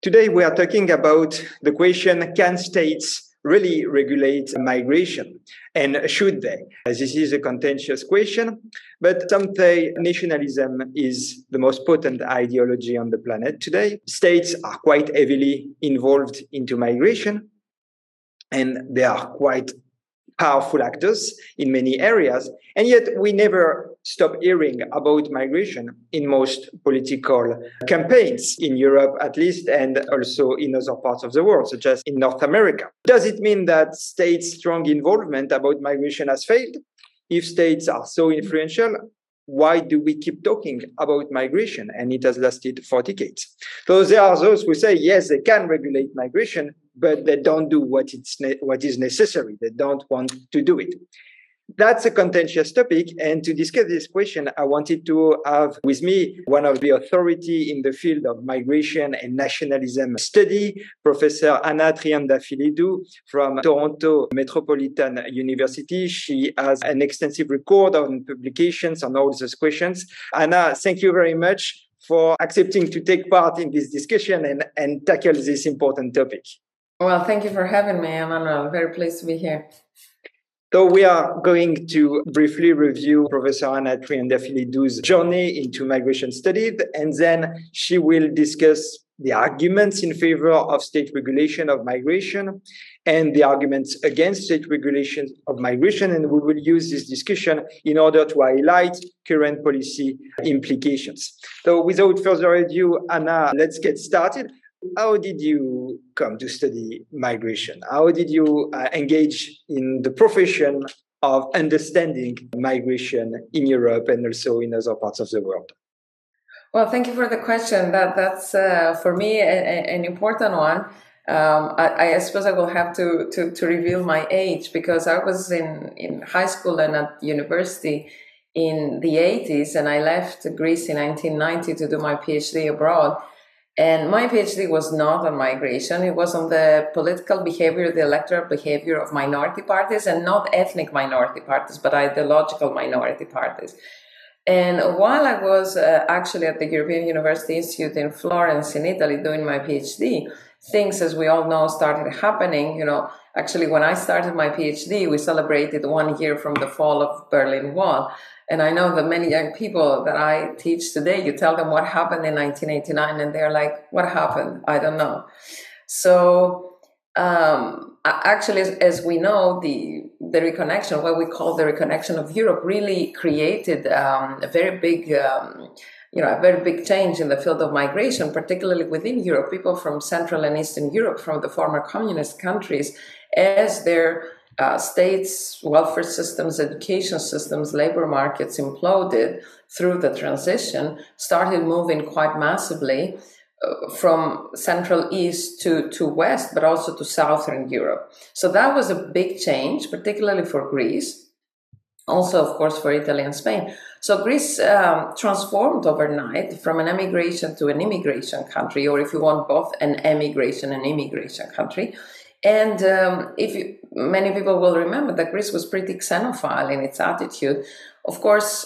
Today, we are talking about the question, can states really regulate migration? And should they? This is a contentious question, but some say nationalism is the most potent ideology on the planet today. States are quite heavily involved into migration, and they are quite powerful actors in many areas, and yet we never stop hearing about migration in most political campaigns, in Europe at least, and also in other parts of the world, such as in North America. Does it mean that states' strong involvement about migration has failed? If states are so influential, why do we keep talking about migration? And it has lasted for decades. So there are those who say, yes, they can regulate migration, but they don't do what is necessary. They don't want to do it. That's a contentious topic. And to discuss this question, I wanted to have with me one of the authority in the field of migration and nationalism study, Professor Anna Triandafylidou from Toronto Metropolitan University. She has an extensive record on publications on all these questions. Anna, thank you very much for accepting to take part in this discussion and tackle this important topic. Well, thank you for having me, Emmanuel. I'm very pleased to be here. So we are going to briefly review Professor Anna Triandafylidou's journey into migration studies, and then she will discuss the arguments in favor of state regulation of migration and the arguments against state regulation of migration. And we will use this discussion in order to highlight current policy implications. So without further ado, Anna, let's get started. How did you come to study migration? How did you engage in the profession of understanding migration in Europe and also in other parts of the world? Well, thank you for the question. That's for me an important one. I suppose I will have to reveal my age, because I was in high school and at university in the 80s, and I left Greece in 1990 to do my PhD abroad. And my PhD was not on migration. It was on the political behavior, the electoral behavior of minority parties, and not ethnic minority parties, but ideological minority parties. And while I was actually at the European University Institute in Florence, in Italy, doing my PhD, things, as we all know, started happening. Actually, when I started my PhD, we celebrated 1 year from the fall of Berlin Wall. And I know that many young people that I teach today, you tell them what happened in 1989, and they're like, what happened? I don't know. So actually, as we know, the reconnection, what we call the reconnection of Europe, really created a very big change in the field of migration, particularly within Europe. People from Central and Eastern Europe, from the former communist countries, as their states, welfare systems, education systems, labor markets imploded through the transition, started moving quite massively from Central East to West, but also to Southern Europe. So that was a big change, particularly for Greece, also, of course, for Italy and Spain. So Greece transformed overnight from an emigration to an immigration country, or if you want both, an emigration and immigration country. And many people will remember that Greece was pretty xenophile in its attitude. Of course,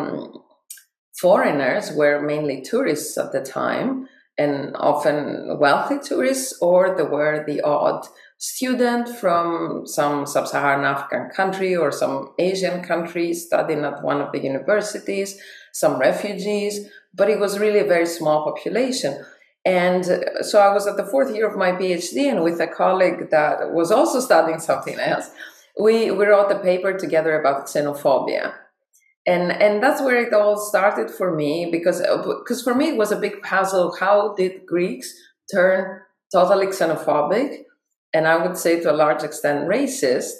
foreigners were mainly tourists at the time, and often wealthy tourists, or there were the odd student from some sub-Saharan African country or some Asian country studying at one of the universities, some refugees, but it was really a very small population. And so I was at the fourth year of my PhD, and with a colleague that was also studying something else, we wrote a paper together about xenophobia. And that's where it all started for me, because for me it was a big puzzle. How did Greeks turn totally xenophobic, and I would say to a large extent racist,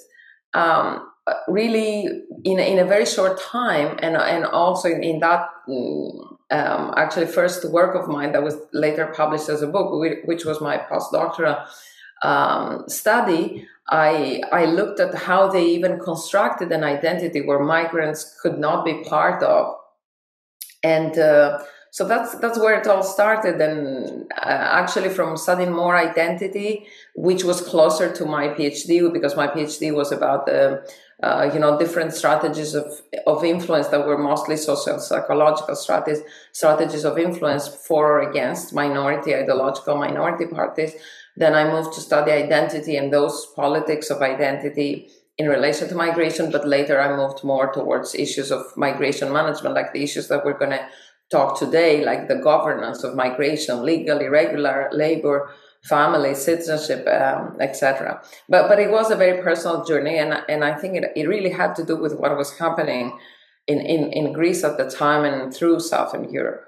really in a very short time, and also in that actually first work of mine that was later published as a book, which was my postdoctoral study. I looked at how they even constructed an identity where migrants could not be part of. And So that's where it all started. And actually from studying more identity, which was closer to my PhD, because my PhD was about different strategies of influence that were mostly social psychological strategies of influence for or against ideological minority parties. Then I moved to study identity and those politics of identity in relation to migration, but later I moved more towards issues of migration management, like the issues that we're going to talk today, like the governance of migration, legal, irregular, labor, family, citizenship, etc. But it was a very personal journey, and I think it really had to do with what was happening in Greece at the time and through Southern Europe.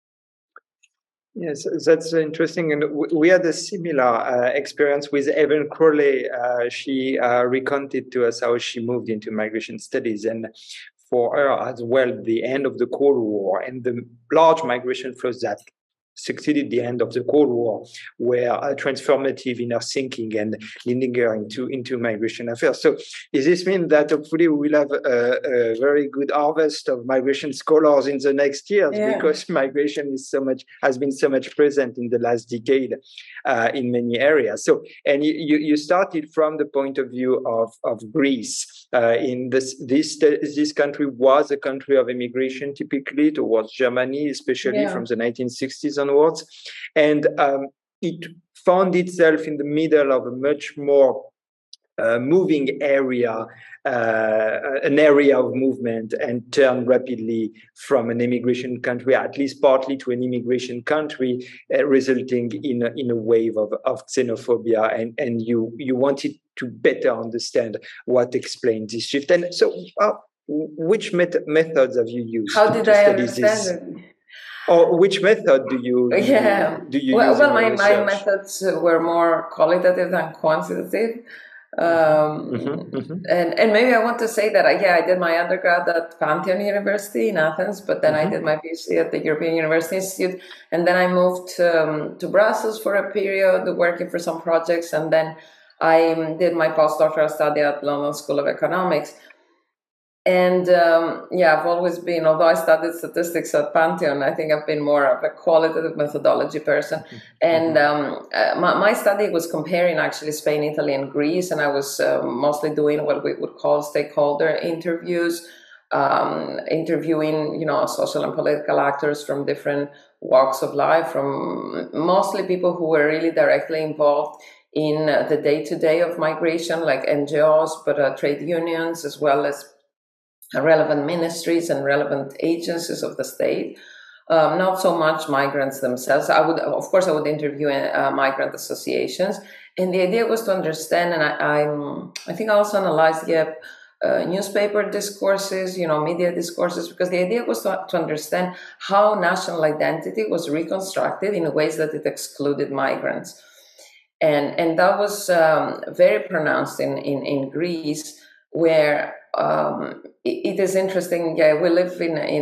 Yes, that's interesting. And we had a similar experience with Evan Crowley. She recounted to us how she moved into migration studies. And for her as well, the end of the Cold War and the large migration flows that succeeded the end of the Cold War were transformative in her thinking and leading her into migration affairs. So does this mean that hopefully we will have a very good harvest of migration scholars in the next years, because migration has been so much present in the last decade in many areas. So, and you started from the point of view of Greece. In this country was a country of immigration, typically towards Germany, especially from the 1960s onwards, and it found itself in the middle of a much more moving area, an area of movement, and turned rapidly from an immigration country, at least partly, to an immigration country, resulting in a wave of xenophobia. And you wanted to better understand what explained this shift. And so, which methods have you used? How did I understand it? Or which method do you use? Well, my methods were more qualitative than quantitative. And maybe I want to say that I did my undergrad at Pantheon University in Athens, but then I did my PhD at the European University Institute, and then I moved to Brussels for a period working for some projects, and then I did my postdoctoral study at London School of Economics. And I've always been, although I studied statistics at Pantheon, I think I've been more of a qualitative methodology person. And my study was comparing actually Spain, Italy, and Greece, and I was mostly doing what we would call stakeholder interviews, interviewing social and political actors from different walks of life, from mostly people who were really directly involved in the day-to-day of migration, like NGOs, but trade unions, as well as relevant ministries and relevant agencies of the state. Not so much migrants themselves. I would interview migrant associations, and the idea was to understand. And I think I also analyzed newspaper discourses, media discourses, because the idea was to understand how national identity was reconstructed in ways that it excluded migrants, and that was very pronounced in Greece, where it is interesting. We live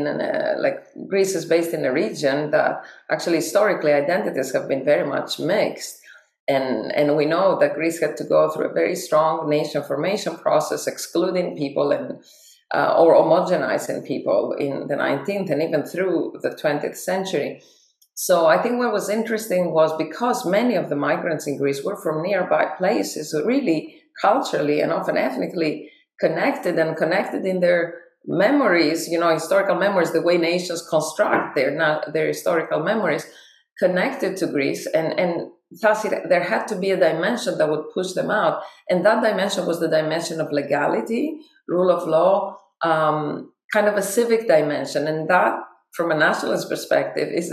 in Greece is based in a region that actually historically identities have been very much mixed, and we know that Greece had to go through a very strong nation formation process, excluding people and or homogenizing people in the 19th and even through the 20th century. So I think what was interesting was because many of the migrants in Greece were from nearby places, so really culturally and often ethnically connected in their memories, historical memories, the way nations construct their historical memories, connected to Greece, and thus there had to be a dimension that would push them out, and that dimension was the dimension of legality, rule of law, kind of a civic dimension, and that, from a nationalist perspective, is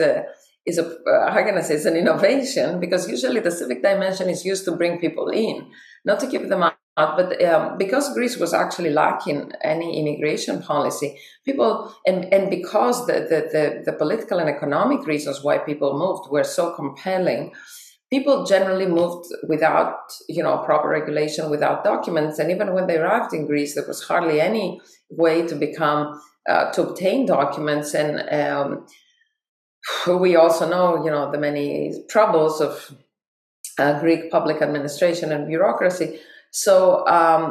an innovation, because usually the civic dimension is used to bring people in, not to keep them out. But because Greece was actually lacking any immigration policy, people, and because the political and economic reasons why people moved were so compelling, people generally moved without, proper regulation, without documents. And even when they arrived in Greece, there was hardly any way to obtain documents. And we also know, the many troubles of Greek public administration and bureaucracy. So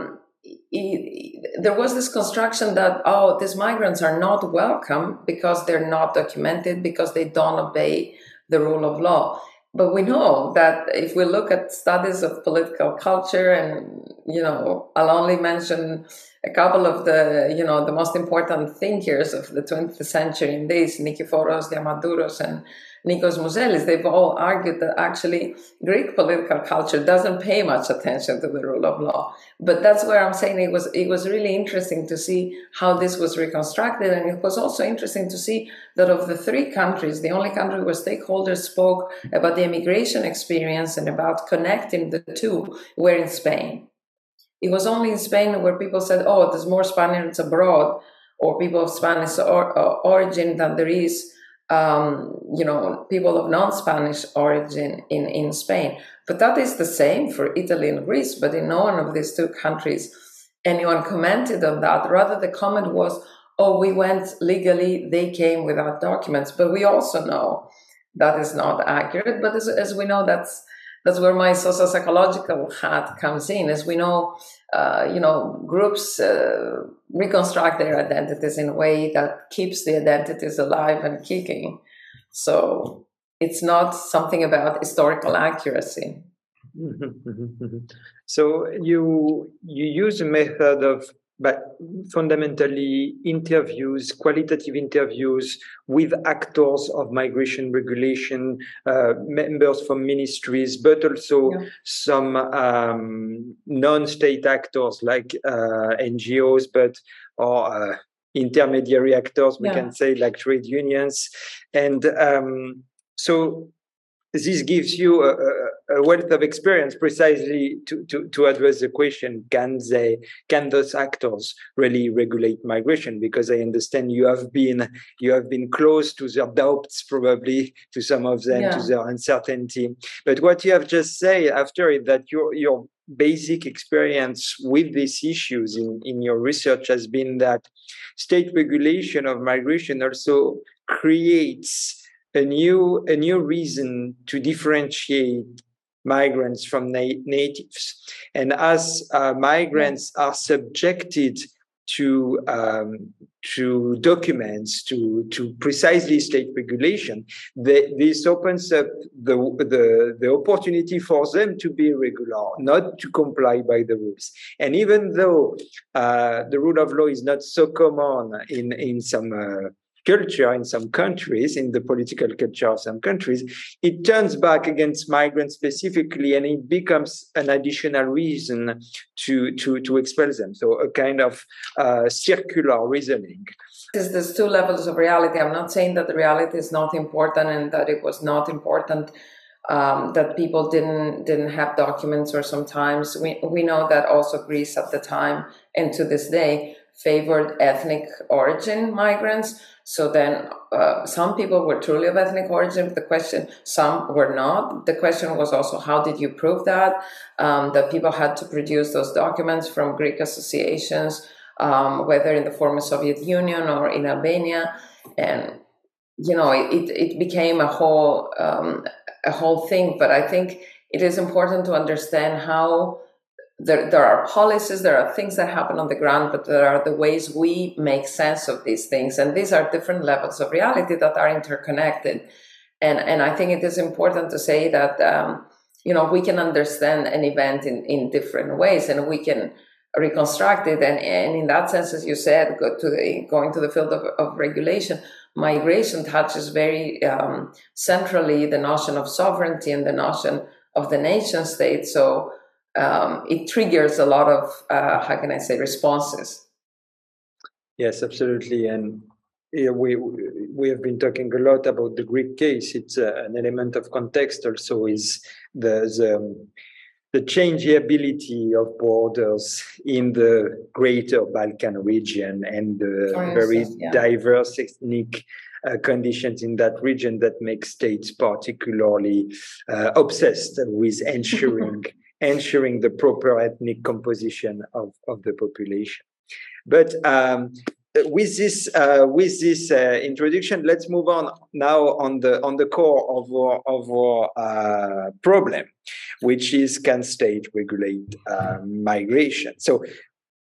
there was this construction that, oh, these migrants are not welcome because they're not documented, because they don't obey the rule of law. But we know that if we look at studies of political culture, and, I'll only mention a couple of the most important thinkers of the 20th century in this, Nikiforos Diamandouros and Nikos Mouzelis, they've all argued that actually Greek political culture doesn't pay much attention to the rule of law. But that's where I'm saying it was really interesting to see how this was reconstructed. And it was also interesting to see that of the three countries, the only country where stakeholders spoke about the immigration experience and about connecting the two were in Spain. It was only in Spain where people said, oh, there's more Spaniards abroad or people of Spanish origin than there is people of non-Spanish origin in Spain. But that is the same for Italy and Greece. But in no one of these two countries, anyone commented on that. Rather, the comment was, oh, we went legally, they came without documents. But we also know that is not accurate. But as we know, that's where my socio-psychological hat comes in. As we know, groups reconstruct their identities in a way that keeps the identities alive and kicking. So it's not something about historical accuracy. So you use a method of, but fundamentally interviews, qualitative interviews with actors of migration regulation, members from ministries, but also some non-state actors like NGOs, or intermediary actors, we can say, like trade unions. And so this gives you a wealth of experience precisely to address the question, can those actors really regulate migration? Because I understand you have been close to their doubts, probably, to some of them, to their uncertainty. But what you have just said after it, that your basic experience with these issues in your research has been that state regulation of migration also creates a new reason to differentiate migrants from natives. And as migrants are subjected to documents, to precisely state regulation, this opens up the opportunity for them to be regular, not to comply by the rules. And even though the rule of law is not so common in some culture in some countries, in the political culture of some countries, it turns back against migrants specifically, and it becomes an additional reason to expel them. So a kind of circular reasoning. There's two levels of reality. I'm not saying that the reality is not important and that it was not important that people didn't have documents, or sometimes we know that also Greece at the time and to this day favored ethnic origin migrants. So then some people were truly of ethnic origin. The question, some were not. The question was also, how did you prove that? That people had to produce those documents from Greek associations, whether in the former Soviet Union or in Albania. And, it became a whole thing. But I think it is important to understand how there are policies, there are things that happen on the ground, but there are the ways we make sense of these things. And these are different levels of reality that are interconnected. And I think it is important to say that, we can understand an event in different ways, and we can reconstruct it. And in that sense, as you said, going to the field of regulation, migration touches very centrally the notion of sovereignty and the notion of the nation state. So it triggers a lot of, responses. Yes, absolutely. And we have been talking a lot about the Greek case. It's an element of context also is the changeability of borders in the greater Balkan region and the very diverse ethnic conditions in that region that make states particularly obsessed with ensuring the proper ethnic composition of the population. But with this introduction, let's move on now on the core of our problem, which is, can state regulate migration? So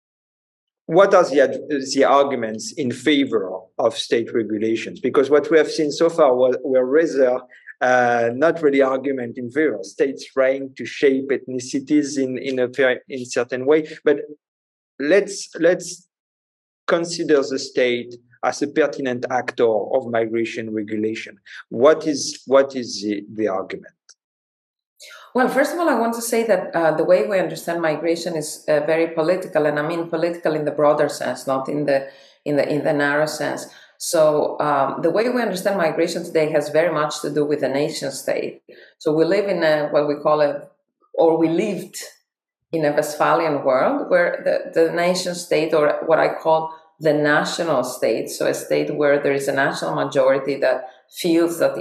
what are the arguments in favor of state regulations? Because what we have seen so far were rather not really argument in favor of states trying to shape ethnicities in certain way. But let's consider the state as a pertinent actor of migration regulation. What is the argument? Well, first of all, I want to say that the way we understand migration is very political, and I mean political in the broader sense, not in the narrow sense. So the way we understand migration today has very much to do with the nation state. So we live in what we call we lived in a Westphalian world where the nation state, or what I call the national state, so a state where there is a national majority that feels that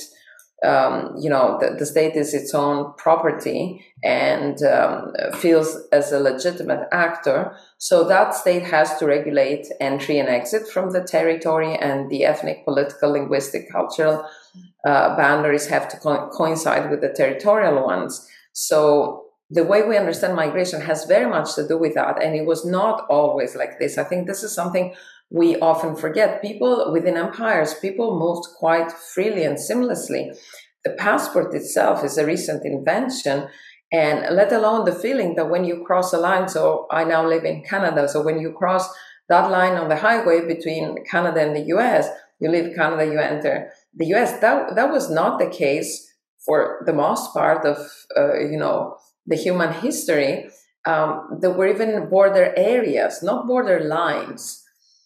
the state is its own property and feels as a legitimate actor. So that state has to regulate entry and exit from the territory, and the ethnic, political, linguistic, cultural boundaries have to coincide with the territorial ones. So the way we understand migration has very much to do with that, and it was not always like this. I think this is something we often forget. People within empires, people moved quite freely and seamlessly. The passport itself is a recent invention, and let alone the feeling that when you cross a line, so I now live in Canada, so when you cross that line on the highway between Canada and the US, you leave Canada, you enter the US. That was not the case for the most part of, the human history. There were even border areas, not border lines.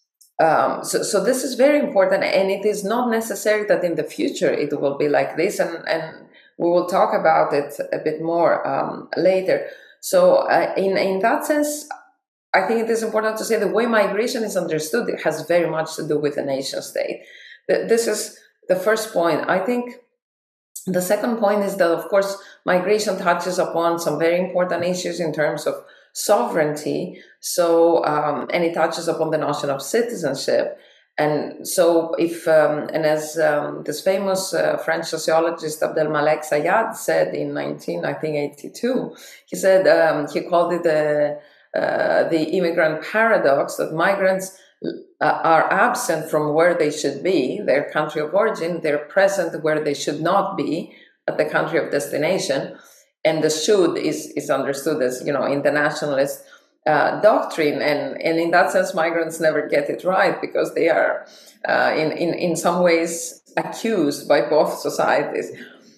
So this is very important, and it is not necessary that in the future it will be like this, and we will talk about it a bit more later. So in that sense, I think it is important to say the way migration is understood, it has very much to do with the nation state. This is the first point. I think the second point is that, of course, migration touches upon some very important issues in terms of sovereignty. So, and it touches upon the notion of citizenship. And so as this famous French sociologist Abdelmalek Sayad said in 1982, he said, he called it the immigrant paradox, that migrants are absent from where they should be, their country of origin, they're present where they should not be, at the country of destination. And the should is understood as, in the nationalist doctrine. And in that sense, migrants never get it right, because they are in some ways accused by both societies.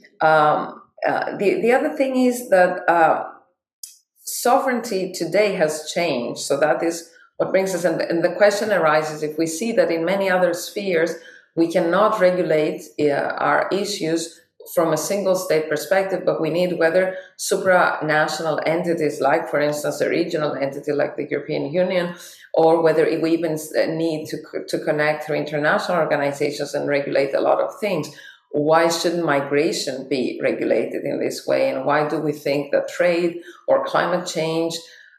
The other thing is that sovereignty today has changed. So that is what brings us, and the question arises, if we see that in many other spheres, we cannot regulate our issues from a single state perspective, but we need whether supranational entities, like, for instance, a regional entity like the European Union, or whether we even need to connect through international organizations and regulate a lot of things. Why shouldn't migration be regulated in this way? And why do we think that trade or climate change,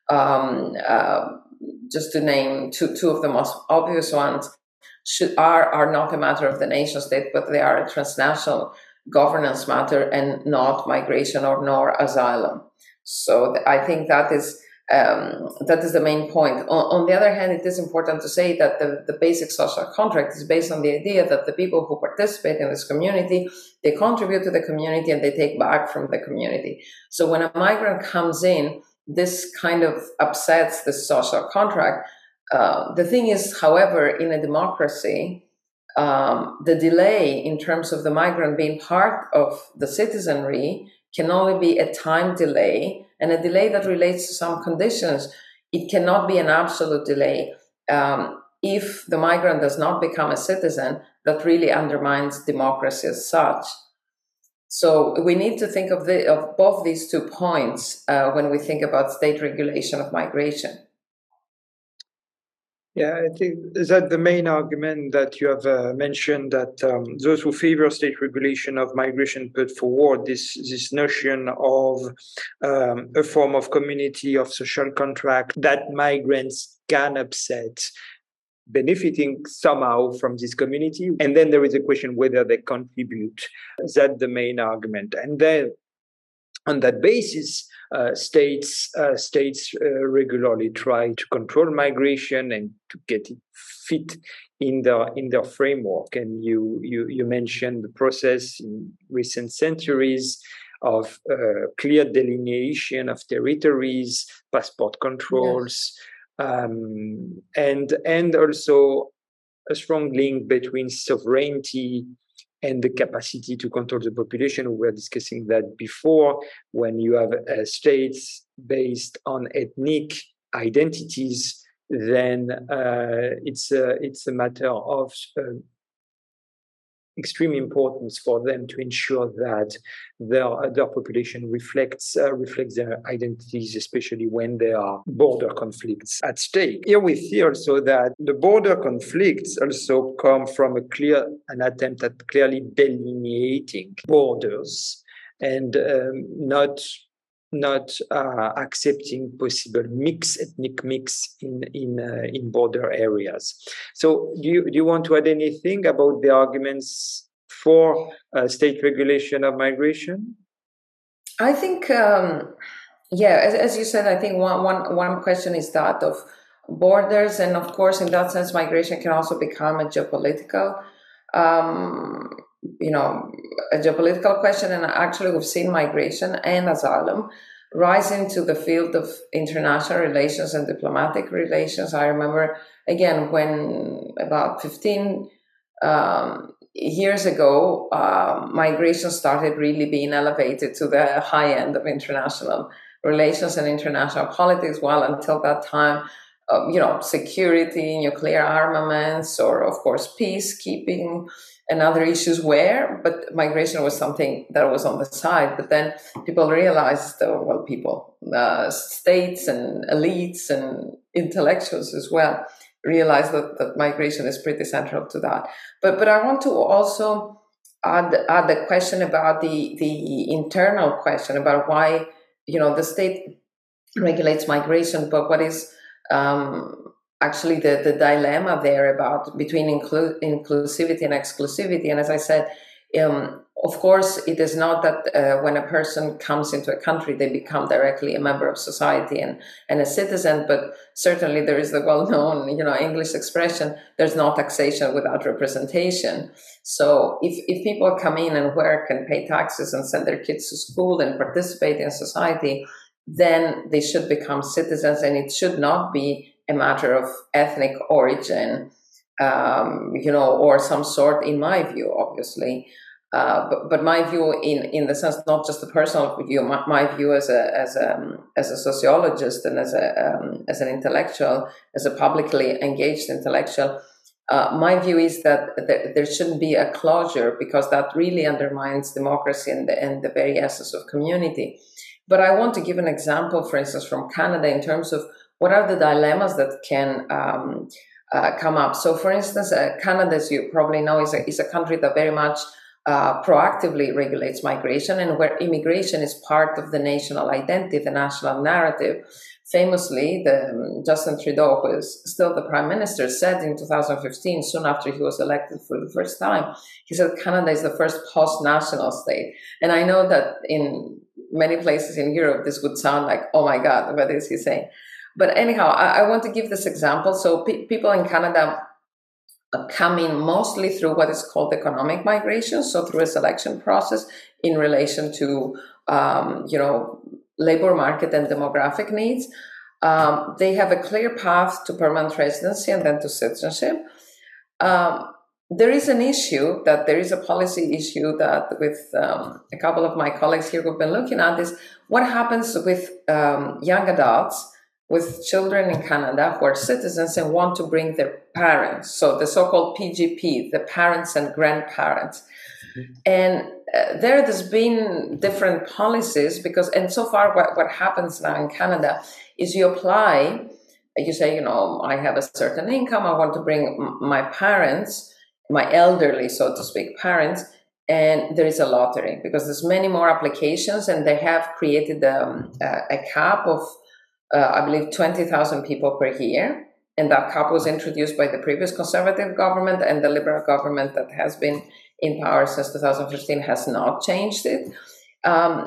just to name two of the most obvious ones, are not a matter of the nation state, but they are a transnational governance matter and not migration nor asylum. So I think that is the main point. On the other hand, it is important to say that the basic social contract is based on the idea that the people who participate in this community, they contribute to the community and they take back from the community. So when a migrant comes in, this kind of upsets the social contract. The thing is, however, in a democracy, the delay in terms of the migrant being part of the citizenry can only be a time delay, and a delay that relates to some conditions. It cannot be an absolute delay. If the migrant does not become a citizen, that really undermines democracy as such. So we need to think of both these 2 points when we think about state regulation of migration. Yeah, I think that the main argument that you have mentioned, that those who favor state regulation of migration put forward this notion of a form of community, of social contract that migrants can upset, benefiting somehow from this community. And then there is a question whether they contribute. That's the main argument. And then On that basis, states regularly try to control migration and to get it fit in their framework. And you mentioned the process in recent centuries of clear delineation of territories, passport controls, and also a strong link between sovereignty and the capacity to control the population. We were discussing that before. When you have states based on ethnic identities, then it's a matter of extreme importance for them to ensure that their population reflects their identities, especially when there are border conflicts at stake. Here we see also that the border conflicts also come from an attempt at clearly delineating borders and not accepting possible ethnic mix in border areas. So, do you want to add anything about the arguments for state regulation of migration? I think, as you said, I think one question is that of borders, and of course, in that sense, migration can also become a geopolitical. A geopolitical question, and actually we've seen migration and asylum rise into the field of international relations and diplomatic relations. I remember, again, when about 15 years ago, migration started really being elevated to the high end of international relations and international politics, while until that time, security, nuclear armaments, or of course peacekeeping and other issues were, but migration was something that was on the side. But then people realized, states and elites and intellectuals as well realized that migration is pretty central to that. But I want to also add the question about the internal question about why the state regulates migration, but what is actually the dilemma there between inclusivity and exclusivity. And as I said, of course, it is not that when a person comes into a country, they become directly a member of society and a citizen, but certainly there is the well-known, English expression, there's no taxation without representation. So if people come in and work and pay taxes and send their kids to school and participate in society, then they should become citizens, and it should not be a matter of ethnic origin, or some sort, in my view, obviously. But my view, in the sense, not just a personal view, my view as a sociologist and as an intellectual, as a publicly engaged intellectual, my view is that there shouldn't be a closure, because that really undermines democracy and the very essence of community. But I want to give an example, for instance, from Canada, in terms of what are the dilemmas that can come up. So, for instance, Canada, as you probably know, is a country that very much proactively regulates migration, and where immigration is part of the national identity, the national narrative. Famously, Justin Trudeau, who is still the Prime Minister, said in 2015, soon after he was elected for the first time, he said Canada is the first post-national state. And I know that in many places in Europe, this would sound like, oh my God, what is he saying? But anyhow, I want to give this example. So people in Canada come in mostly through what is called economic migration, so through a selection process in relation to, labor market and demographic needs. They have a clear path to permanent residency and then to citizenship. There is an issue there is a policy issue that with a couple of my colleagues here who've been looking at is what happens with young adults, with children in Canada who are citizens and want to bring their parents, so the so-called PGP, the parents and grandparents. Mm-hmm. And there's been different policies and so far what happens now in Canada is you apply, you say, I have a certain income, I want to bring my parents, my elderly, so to speak, parents, and there is a lottery because there's many more applications, and they have created a cap of I believe 20,000 people per year. And that cap was introduced by the previous Conservative government, and the Liberal government that has been in power since 2015 has not changed it.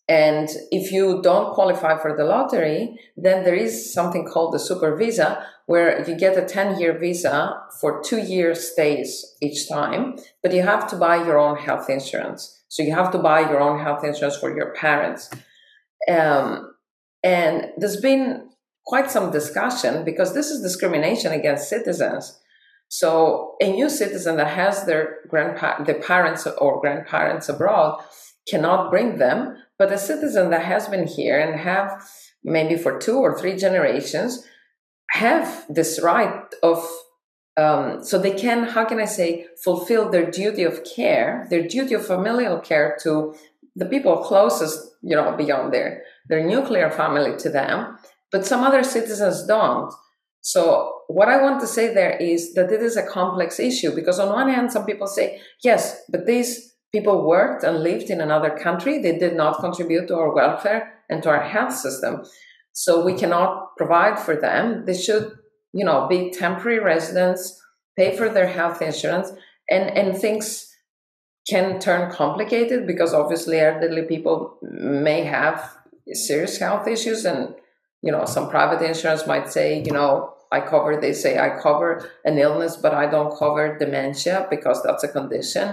And if you don't qualify for the lottery, then there is something called the super visa, where you get a 10-year visa for 2-year stays each time, but you have to buy your own health insurance. So you have to buy your own health insurance for your parents. And there's been quite some discussion, because this is discrimination against citizens. So a new citizen that has their parents or grandparents abroad cannot bring them, but a citizen that has been here and have maybe for 2 or 3 generations have this right of, so they can, how can I say, fulfill their duty of care, their duty of familial care to the people closest, beyond their nuclear family to them, but some other citizens don't. So what I want to say there is that it is a complex issue, because on one hand, some people say, yes, but these people worked and lived in another country. They did not contribute to our welfare and to our health system. So we cannot provide for them. They should, be temporary residents, pay for their health insurance, and things can turn complicated, because obviously elderly people may have serious health issues, and, some private insurance might say, they say I cover an illness, but I don't cover dementia because that's a condition.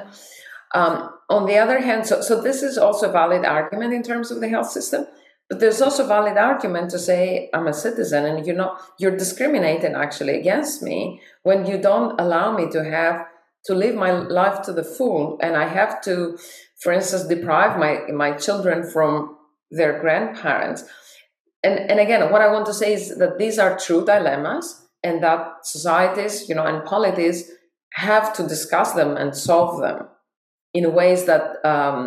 On the other hand, so this is also a valid argument in terms of the health system, but there's also a valid argument to say I'm a citizen, and you're discriminating actually against me when you don't allow me to live my life to the full, and I have to, for instance, deprive my children from their grandparents. And again, what I want to say is that these are true dilemmas, and that societies, and polities have to discuss them and solve them in ways that,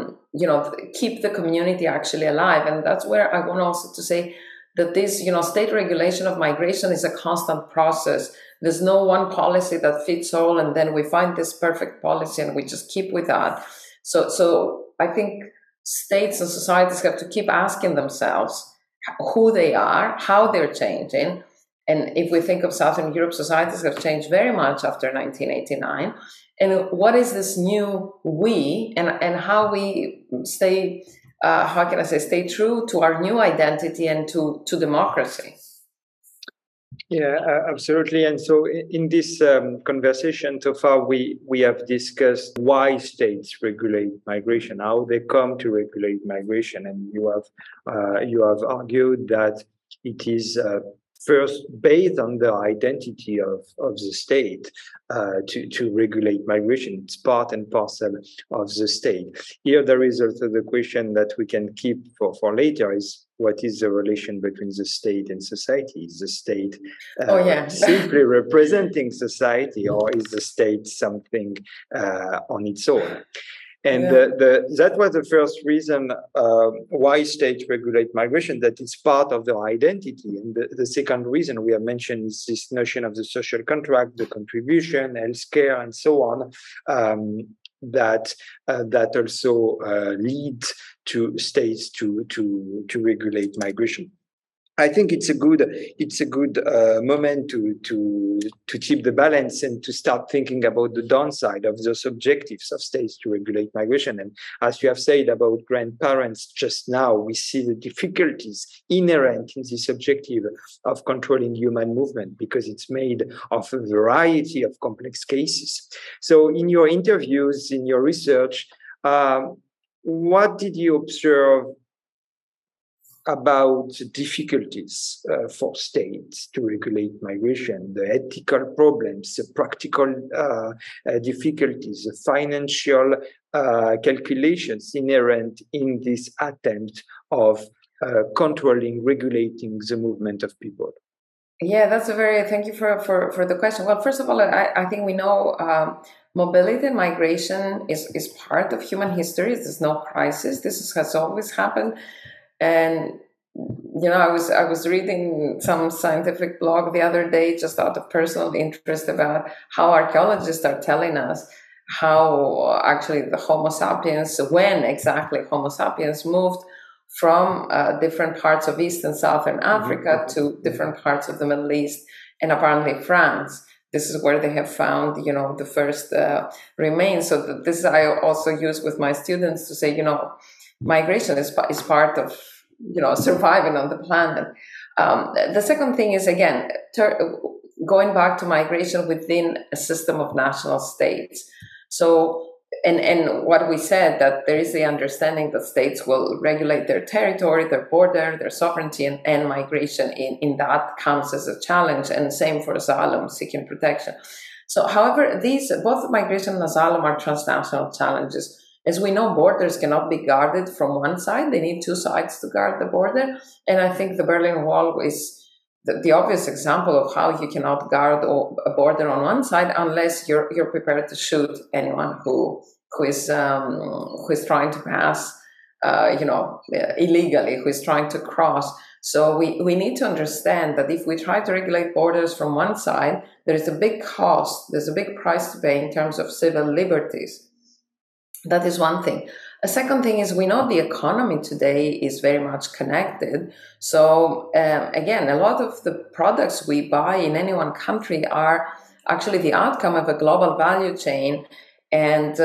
keep the community actually alive. And that's where I want also to say that this, state regulation of migration is a constant process. There's no one policy that fits all, and then we find this perfect policy and we just keep with that. So I think states and societies have to keep asking themselves who they are, how they're changing. And if we think of Southern Europe, societies have changed very much after 1989. And what is this new we, and how we stay, stay true to our new identity and to democracy? Yeah, absolutely. And so in this conversation so far, we have discussed why states regulate migration, how they come to regulate migration. And you have argued that it is first based on the identity of the state to regulate migration. It's part and parcel of the state. Here, there is also the question that we can keep for later is, what is the relation between the state and society? Is the state simply representing society, or is the state something on its own? And that was the first reason why states regulate migration, that it's part of their identity. And the second reason we have mentioned is this notion of the social contract, the contribution, healthcare, and so on, that also lead to states to regulate migration. I think it's a good moment to keep the balance and to start thinking about the downside of those objectives of states to regulate migration. And as you have said about grandparents just now, we see the difficulties inherent in this objective of controlling human movement, because it's made of a variety of complex cases. So in your interviews, in your research, what did you observe about difficulties for states to regulate migration, the ethical problems, the practical difficulties, the financial calculations inherent in this attempt of controlling, regulating the movement of people? Yeah, thank you for the question. Well, first of all, I think we know mobility and migration is part of human history. There's no crisis. This has always happened. And I was reading some scientific blog the other day, just out of personal interest, about how archaeologists are telling us how actually the Homo sapiens, when exactly Homo sapiens moved from different parts of East and Southern Africa to different parts of the Middle East, and apparently France. This is where they have found, the first remains. So this I also use with my students to say, migration is part of, surviving on the planet. The second thing is, again, going back to migration within a system of national states. So, and what we said, that there is the understanding that states will regulate their territory, their border, their sovereignty, and migration in that comes as a challenge, and same for asylum seeking protection. So, however, these both migration and asylum are transnational challenges. As we know, borders cannot be guarded from one side. They need two sides to guard the border. And I think the Berlin Wall is the obvious example of how you cannot guard a border on one side unless you're prepared to shoot anyone who is trying to pass, illegally, who is trying to cross. So we need to understand that if we try to regulate borders from one side, there is a big cost, there's a big price to pay in terms of civil liberties. That is one thing. A second thing is, we know the economy today is very much connected. So again, a lot of the products we buy in any one country are actually the outcome of a global value chain. And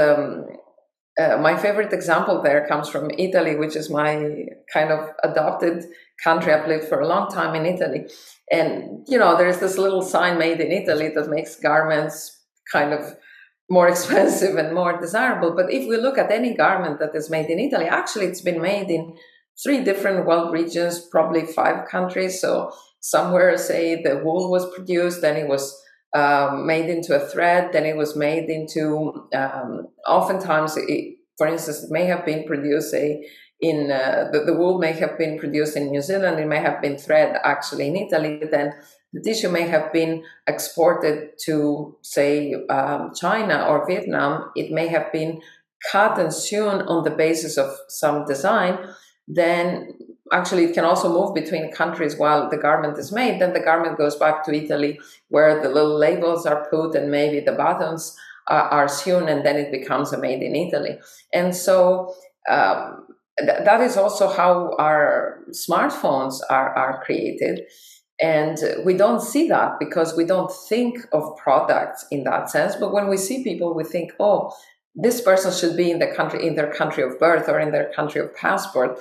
my favorite example there comes from Italy, which is my kind of adopted country. I've lived for a long time in Italy. And, there's this little sign, made in Italy, that makes garments kind of more expensive and more desirable. But if we look at any garment that is made in Italy, actually it's been made in 3 different world regions, probably 5 countries. So somewhere, say, the wool was produced, then it was made into a thread, then it was made into, oftentimes, for instance, it may have been produced, say, in the wool may have been produced in New Zealand, it may have been thread actually in Italy, then the tissue may have been exported to, say, China or Vietnam. It may have been cut and sewn on the basis of some design. Then actually it can also move between countries while the garment is made. Then the garment goes back to Italy, where the little labels are put and maybe the buttons are sewn, and then it becomes a made in Italy. And so that is also how our smartphones are created. And we don't see that because we don't think of products in that sense. But when we see people, we think, oh, this person should be in their country of birth or in their country of passport.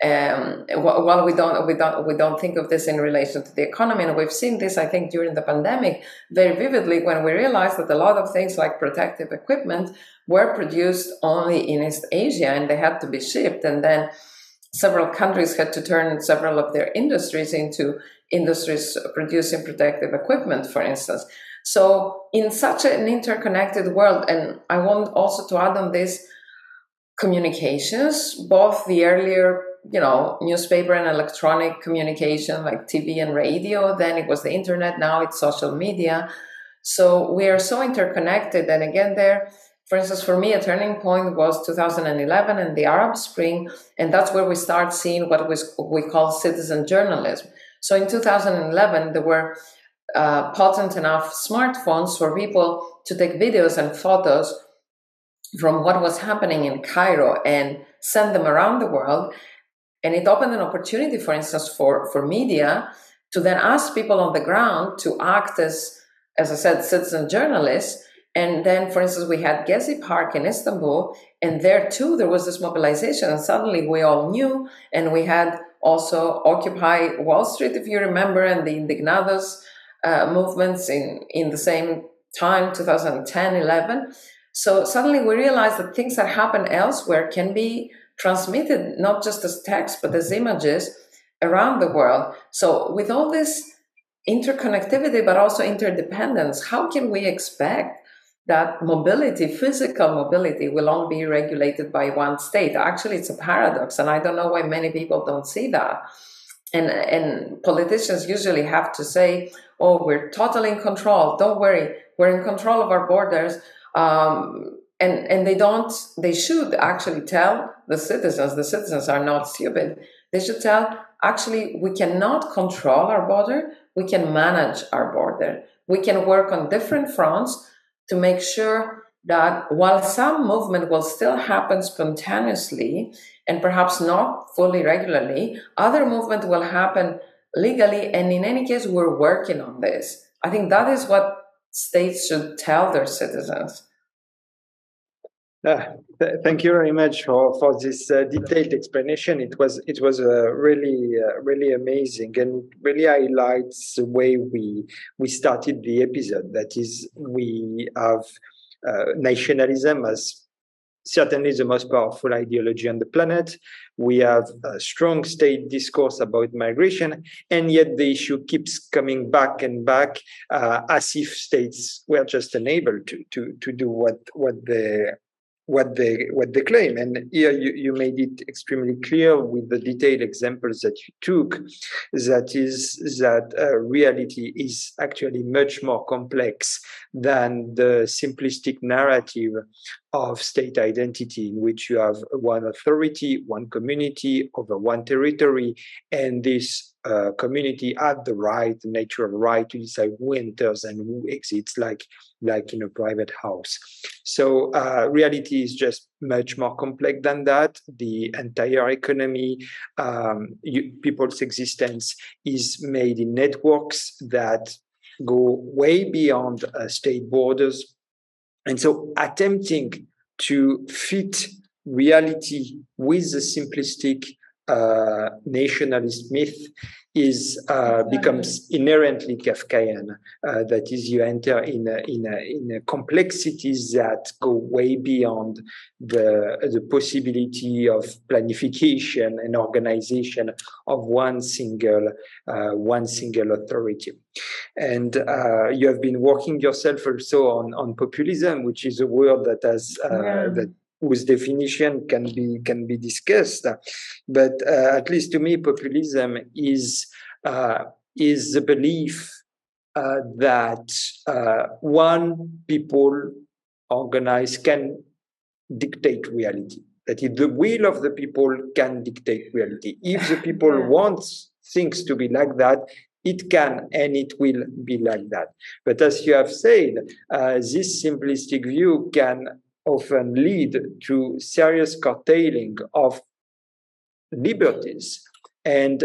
While we don't think of this in relation to the economy. And we've seen this, I think, during the pandemic very vividly, when we realized that a lot of things like protective equipment were produced only in East Asia, and they had to be shipped. And then several countries had to turn several of their industries into industries producing protective equipment, for instance. So in such an interconnected world, and I want also to add on this, communications, both the earlier, newspaper and electronic communication like TV and radio, then it was the internet, now it's social media. So we are so interconnected. And again, there, for instance, for me, a turning point was 2011 and the Arab Spring, and that's where we start seeing what we call citizen journalism. So in 2011, there were potent enough smartphones for people to take videos and photos from what was happening in Cairo and send them around the world. And it opened an opportunity, for instance, for media to then ask people on the ground to act as I said, citizen journalists. And then, for instance, we had Gezi Park in Istanbul, and there too, there was this mobilization, and suddenly we all knew, and we had also Occupy Wall Street, if you remember, and the Indignados movements in the same time, 2010, 11. So suddenly we realized that things that happen elsewhere can be transmitted not just as text, but as images around the world. So with all this interconnectivity, but also interdependence, how can we expect that mobility, physical mobility, will only be regulated by one state? Actually, it's a paradox, and I don't know why many people don't see that. And politicians usually have to say, oh, we're totally in control. Don't worry, we're in control of our borders. And they should actually tell the citizens are not stupid. They should tell, actually, we cannot control our border. We can manage our border. We can work on different fronts to make sure that while some movement will still happen spontaneously and perhaps not fully regularly, other movement will happen legally. And in any case, we're working on this. I think that is what states should tell their citizens. Thank you very much for this detailed explanation. It was really amazing, and it really highlights the way we started the episode. That is, we have nationalism as certainly the most powerful ideology on the planet. We have a strong state discourse about migration, and yet the issue keeps coming back and back, as if states were just unable to do what they claim. And here you made it extremely clear with the detailed examples that you took, that reality is actually much more complex than the simplistic narrative of state identity, in which you have one authority, one community over one territory, and this community had the natural right to decide who enters and who exits, like in a private house. So reality is just much more complex than that. The entire economy, people's existence is made in networks that go way beyond state borders. And so attempting to fit reality with the simplistic nationalist myth becomes inherently Kafkaian. That is, you enter in a complexities that go way beyond the possibility of planification and organization of one single authority. And you have been working yourself also on populism, which is a word that has whose definition can be discussed, but at least to me, populism is the belief that one people organized can dictate reality. That if the will of the people can dictate reality, if the people want things to be like that, it can and it will be like that. But as you have said, this simplistic view can often lead to serious curtailing of liberties and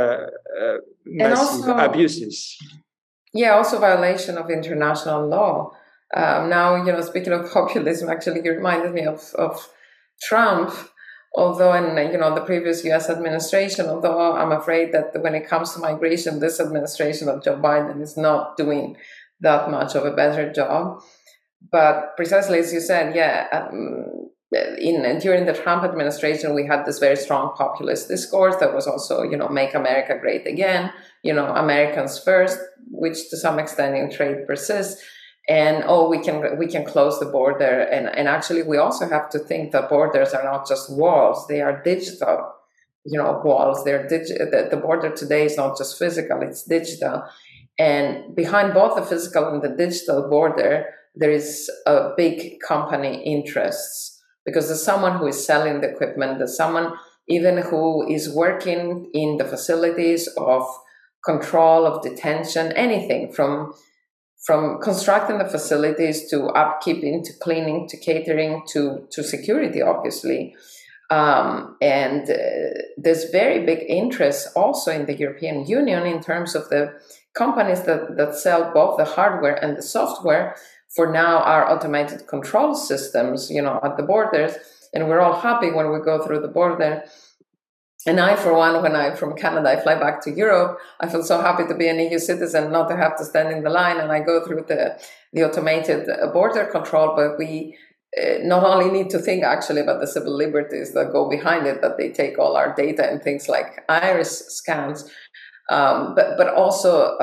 massive abuses. Yeah, also violation of international law. Now, speaking of populism, actually, you reminded me of Trump. Although in the previous U.S. administration, although I'm afraid that when it comes to migration, this administration of Joe Biden is not doing that much of a better job. But precisely as you said, during the Trump administration, we had this very strong populist discourse that was also, make America great again, Americans first, which to some extent in trade persists. And we can close the border, and actually we also have to think that borders are not just walls; they are digital, walls. The border today is not just physical; it's digital, and behind both the physical and the digital border, there is a big company interests, because there's someone who is selling the equipment, there's someone even who is working in the facilities of control of detention, anything from constructing the facilities to upkeeping, to cleaning, to catering, to security, obviously. And there's very big interest also in the European Union in terms of the companies that sell both the hardware and the software for now our automated control systems, at the borders. And we're all happy when we go through the border. And I, for one, when I'm from Canada, I fly back to Europe, I feel so happy to be an EU citizen, not to have to stand in the line. And I go through the automated border control, but we not only need to think actually about the civil liberties that go behind it, that they take all our data and things like iris scans, but also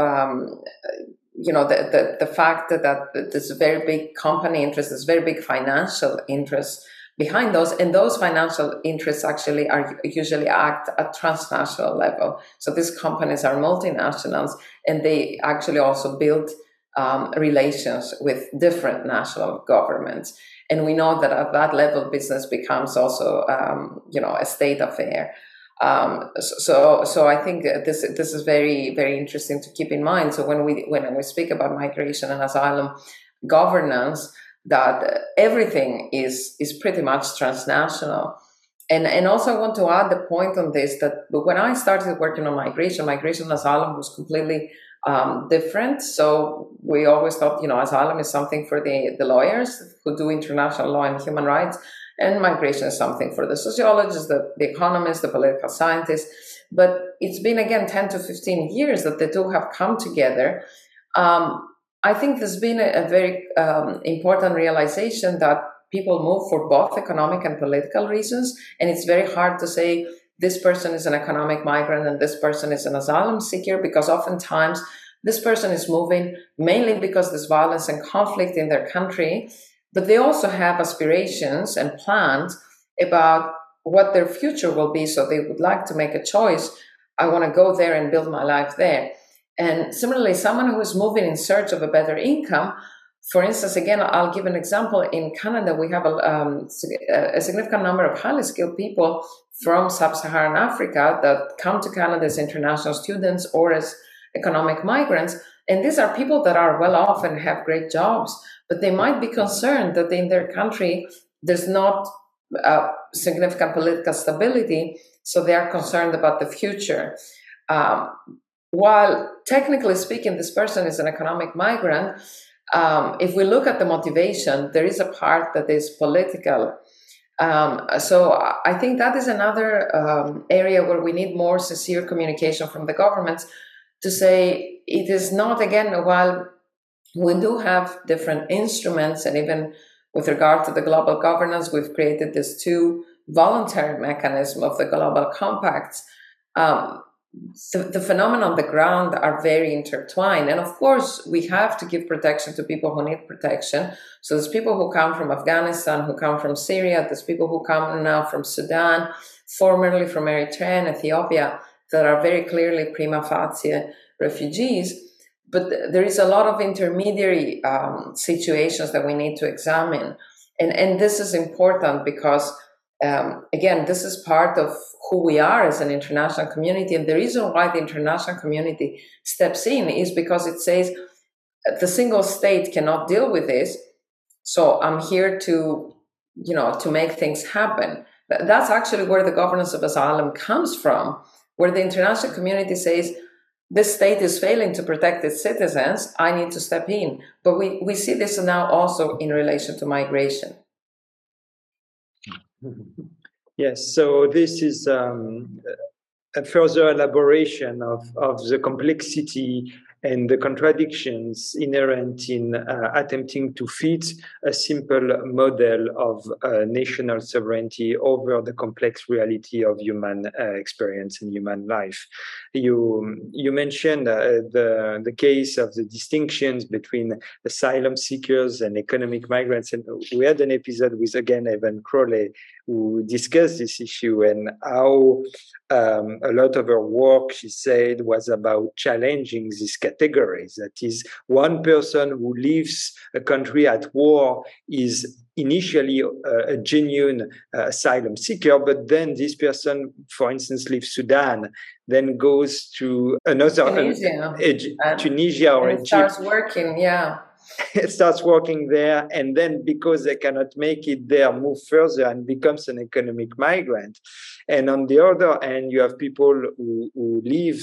the fact that there's a very big company interest, there's very big financial interest behind those, and those financial interests actually are usually act at transnational level. So these companies are multinationals, and they actually also build relations with different national governments. And we know that at that level, business becomes also, a state affair. So I think this is very, very interesting to keep in mind. So when we speak about migration and asylum governance, that everything is pretty much transnational. And also I want to add the point on this, that when I started working on migration and asylum was completely different. So we always thought, asylum is something for the lawyers who do international law and human rights, and migration is something for the sociologists, the economists, the political scientists. But it's been, again, 10 to 15 years that the two have come together. I think there's been a very important realization that people move for both economic and political reasons, and it's very hard to say this person is an economic migrant and this person is an asylum seeker, because oftentimes this person is moving mainly because there's violence and conflict in their country, but they also have aspirations and plans about what their future will be. So they would like to make a choice. I want to go there and build my life there. And similarly, someone who is moving in search of a better income, for instance, again, I'll give an example. In Canada, we have a significant number of highly skilled people from sub-Saharan Africa that come to Canada as international students or as economic migrants. And these are people that are well off and have great jobs, but they might be concerned that in their country, there's not significant political stability. So they are concerned about the future. While technically speaking, this person is an economic migrant, if we look at the motivation, there is a part that is political. So I think that is another area where we need more sincere communication from the governments to say it is not, again, while we do have different instruments, and even with regard to the global governance, we've created this two voluntary mechanism of the global compacts. The phenomena on the ground are very intertwined. And of course, we have to give protection to people who need protection. So there's people who come from Afghanistan, who come from Syria. There's people who come now from Sudan, formerly from Eritrea and Ethiopia, that are very clearly prima facie refugees. But there is a lot of intermediary situations that we need to examine. And this is important because, again, this is part of who we are as an international community. And the reason why the international community steps in is because it says the single state cannot deal with this. So I'm here to make things happen. That's actually where the governance of asylum comes from, where the international community says, this state is failing to protect its citizens, I need to step in. But we see this now also in relation to migration. Yes, so this is a further elaboration of the complexity and the contradictions inherent in attempting to fit a simple model of national sovereignty over the complex reality of human experience and human life. You mentioned the case of the distinctions between asylum seekers and economic migrants, and we had an episode with, again, Evan Crowley, who discussed this issue and how a lot of her work, she said, was about challenging these categories. That is, one person who leaves a country at war is initially a genuine asylum seeker, but then this person, for instance, leaves Sudan, then goes to another Tunisia or Egypt. Starts working, yeah. It starts working there, and then because they cannot make it there, move further and becomes an economic migrant. And on the other hand, you have people who leave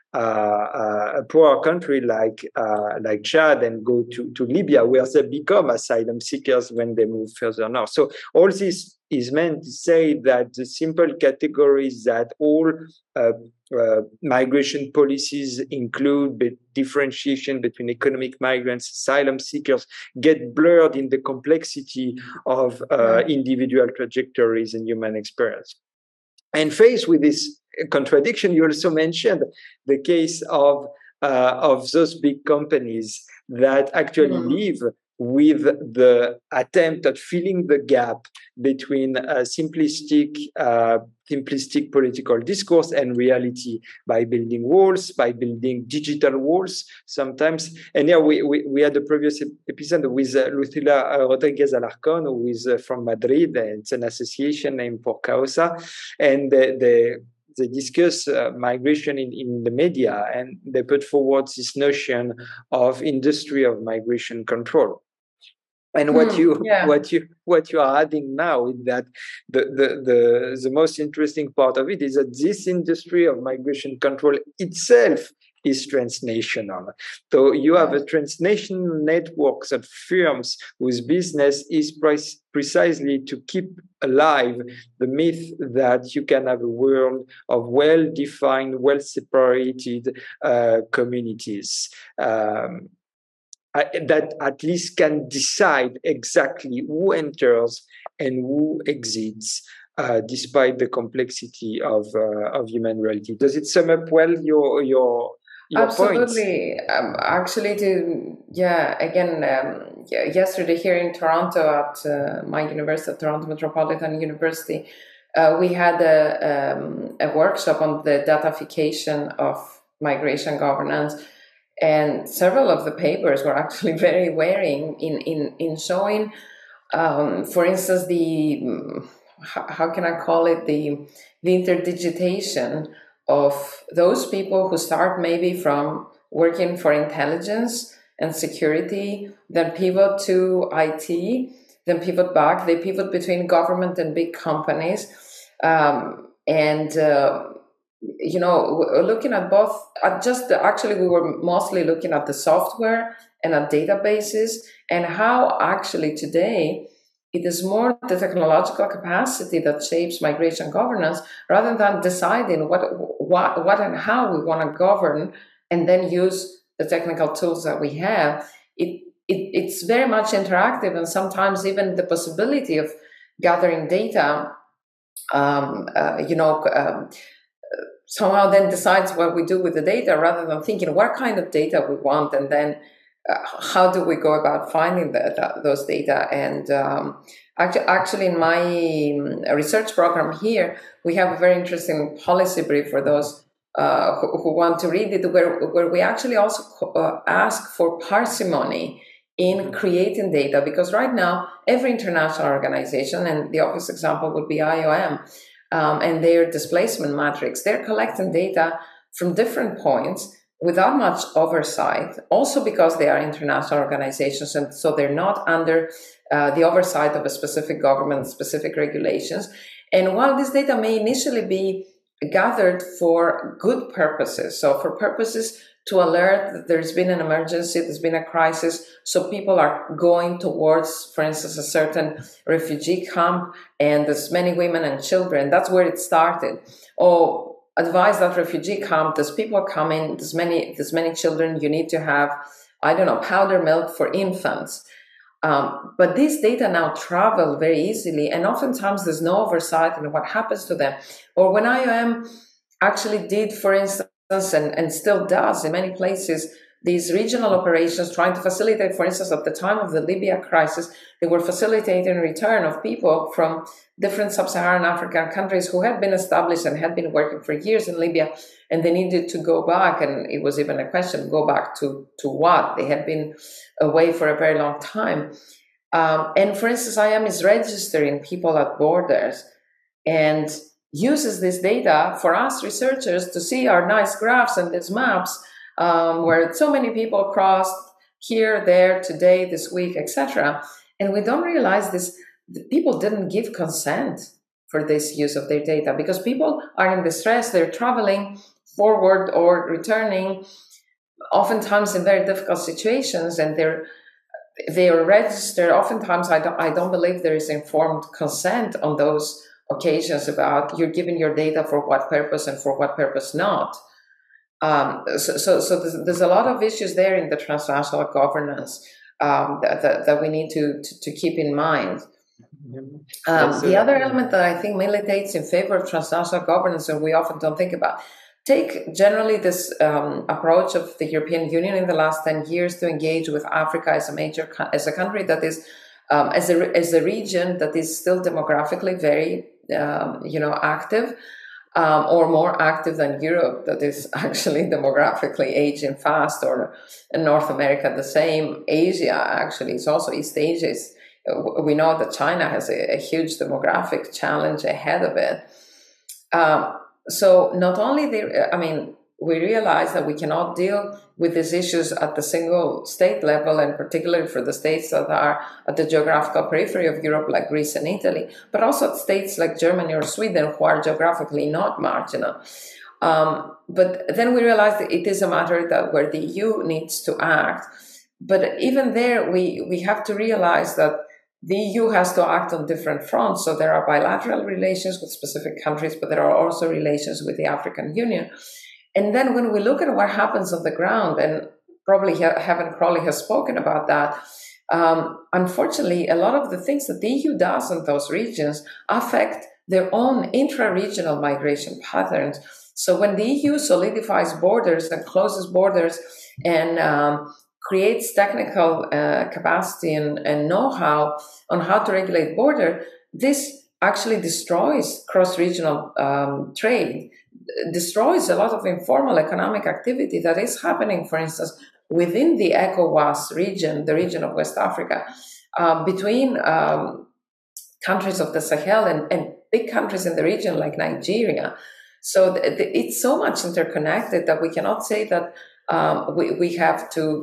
a poor country like Chad and go to Libya, where they become asylum seekers when they move further north. So all this is meant to say that the simple categories that all migration policies include, differentiation between economic migrants, asylum seekers, get blurred in the complexity of individual trajectories and human experience. And faced with this contradiction, you also mentioned the case of those big companies that actually live with the attempt at filling the gap between simplistic political discourse and reality by building walls, by building digital walls sometimes. And here we had a previous episode with Lucila Rodriguez Alarcón, who is from Madrid. It's an association named Por Causa, and they discuss migration in the media, and they put forward this notion of industry of migration control. And what you are adding now is that the most interesting part of it is that this industry of migration control itself is transnational. So you have a transnational networks of firms whose business is precisely to keep alive the myth that you can have a world of well-defined, well-separated communities. That at least can decide exactly who enters and who exits, despite the complexity of human reality. Does it sum up well your Absolutely. points? Actually, yesterday here in Toronto at my university, Toronto Metropolitan University, we had a workshop on the datafication of migration governance. And several of the papers were actually very worrying in showing, for instance, how can I call it, the interdigitation of those people who start maybe from working for intelligence and security, then pivot to IT, then pivot back. They pivot between government and big companies, looking at both. Actually, we were mostly looking at the software and at databases, and how actually today it is more the technological capacity that shapes migration governance, rather than deciding what and how we want to govern and then use the technical tools that we have. It's very much interactive, and sometimes even the possibility of gathering data somehow then decides what we do with the data, rather than thinking what kind of data we want, and then how do we go about finding those data. And actually in my research program here, we have a very interesting policy brief for those who want to read it, where we actually also ask for parsimony in creating data, because right now every international organization, and the obvious example would be IOM, and their displacement matrix, they're collecting data from different points without much oversight, also because they are international organizations, and so they're not under the oversight of a specific government, specific regulations. And while this data may initially be gathered for good purposes, so for purposes to alert that there's been an emergency, there's been a crisis, so people are going towards, for instance, a certain refugee camp, and there's many women and children. That's where it started. Or advise that refugee camp, there's people coming, there's many children, you need to have, powder milk for infants. But these data now travel very easily, and oftentimes there's no oversight in what happens to them. Or when IOM actually did, for instance, and still does in many places, these regional operations trying to facilitate, for instance, at the time of the Libya crisis, they were facilitating return of people from different sub-Saharan African countries who had been established and had been working for years in Libya, and they needed to go back. And it was even a question, go back to what? They had been away for a very long time. And for instance, IOM is registering people at borders and uses this data for us researchers to see our nice graphs and these maps, where so many people crossed here, there, today, this week, etc. And we don't realize this. People didn't give consent for this use of their data, because people are in distress. They're traveling forward or returning, oftentimes in very difficult situations, and they are registered. Oftentimes, I don't believe there is informed consent on those occasions about you're giving your data for what purpose and for what purpose not. So there's a lot of issues there in the transnational governance that we need to keep in mind. The other element that I think militates in favor of transnational governance, and we often don't think about, take generally this approach of the European Union in the last 10 years to engage with Africa as a country that is as a region that is still demographically very active, or more active than Europe, that is actually demographically aging fast, or in North America the same. Asia actually is also, East Asia is, we know that China has a huge demographic challenge ahead of it. So not only we realize that we cannot deal with these issues at the single state level, and particularly for the states that are at the geographical periphery of Europe, like Greece and Italy, but also at states like Germany or Sweden, who are geographically not marginal. But then we realized that it is a matter that where the EU needs to act. But even there, we have to realize that the EU has to act on different fronts. So there are bilateral relations with specific countries, but there are also relations with the African Union. And then when we look at what happens on the ground, and probably Heaven Crawley has spoken about that, unfortunately, a lot of the things that the EU does in those regions affect their own intra-regional migration patterns. So when the EU solidifies borders and closes borders and creates technical capacity and know-how on how to regulate border, this actually destroys cross-regional trade, destroys a lot of informal economic activity that is happening, for instance, within the ECOWAS region, the region of West Africa, between countries of the Sahel and big countries in the region like Nigeria. So it's so much interconnected that we cannot say that we have to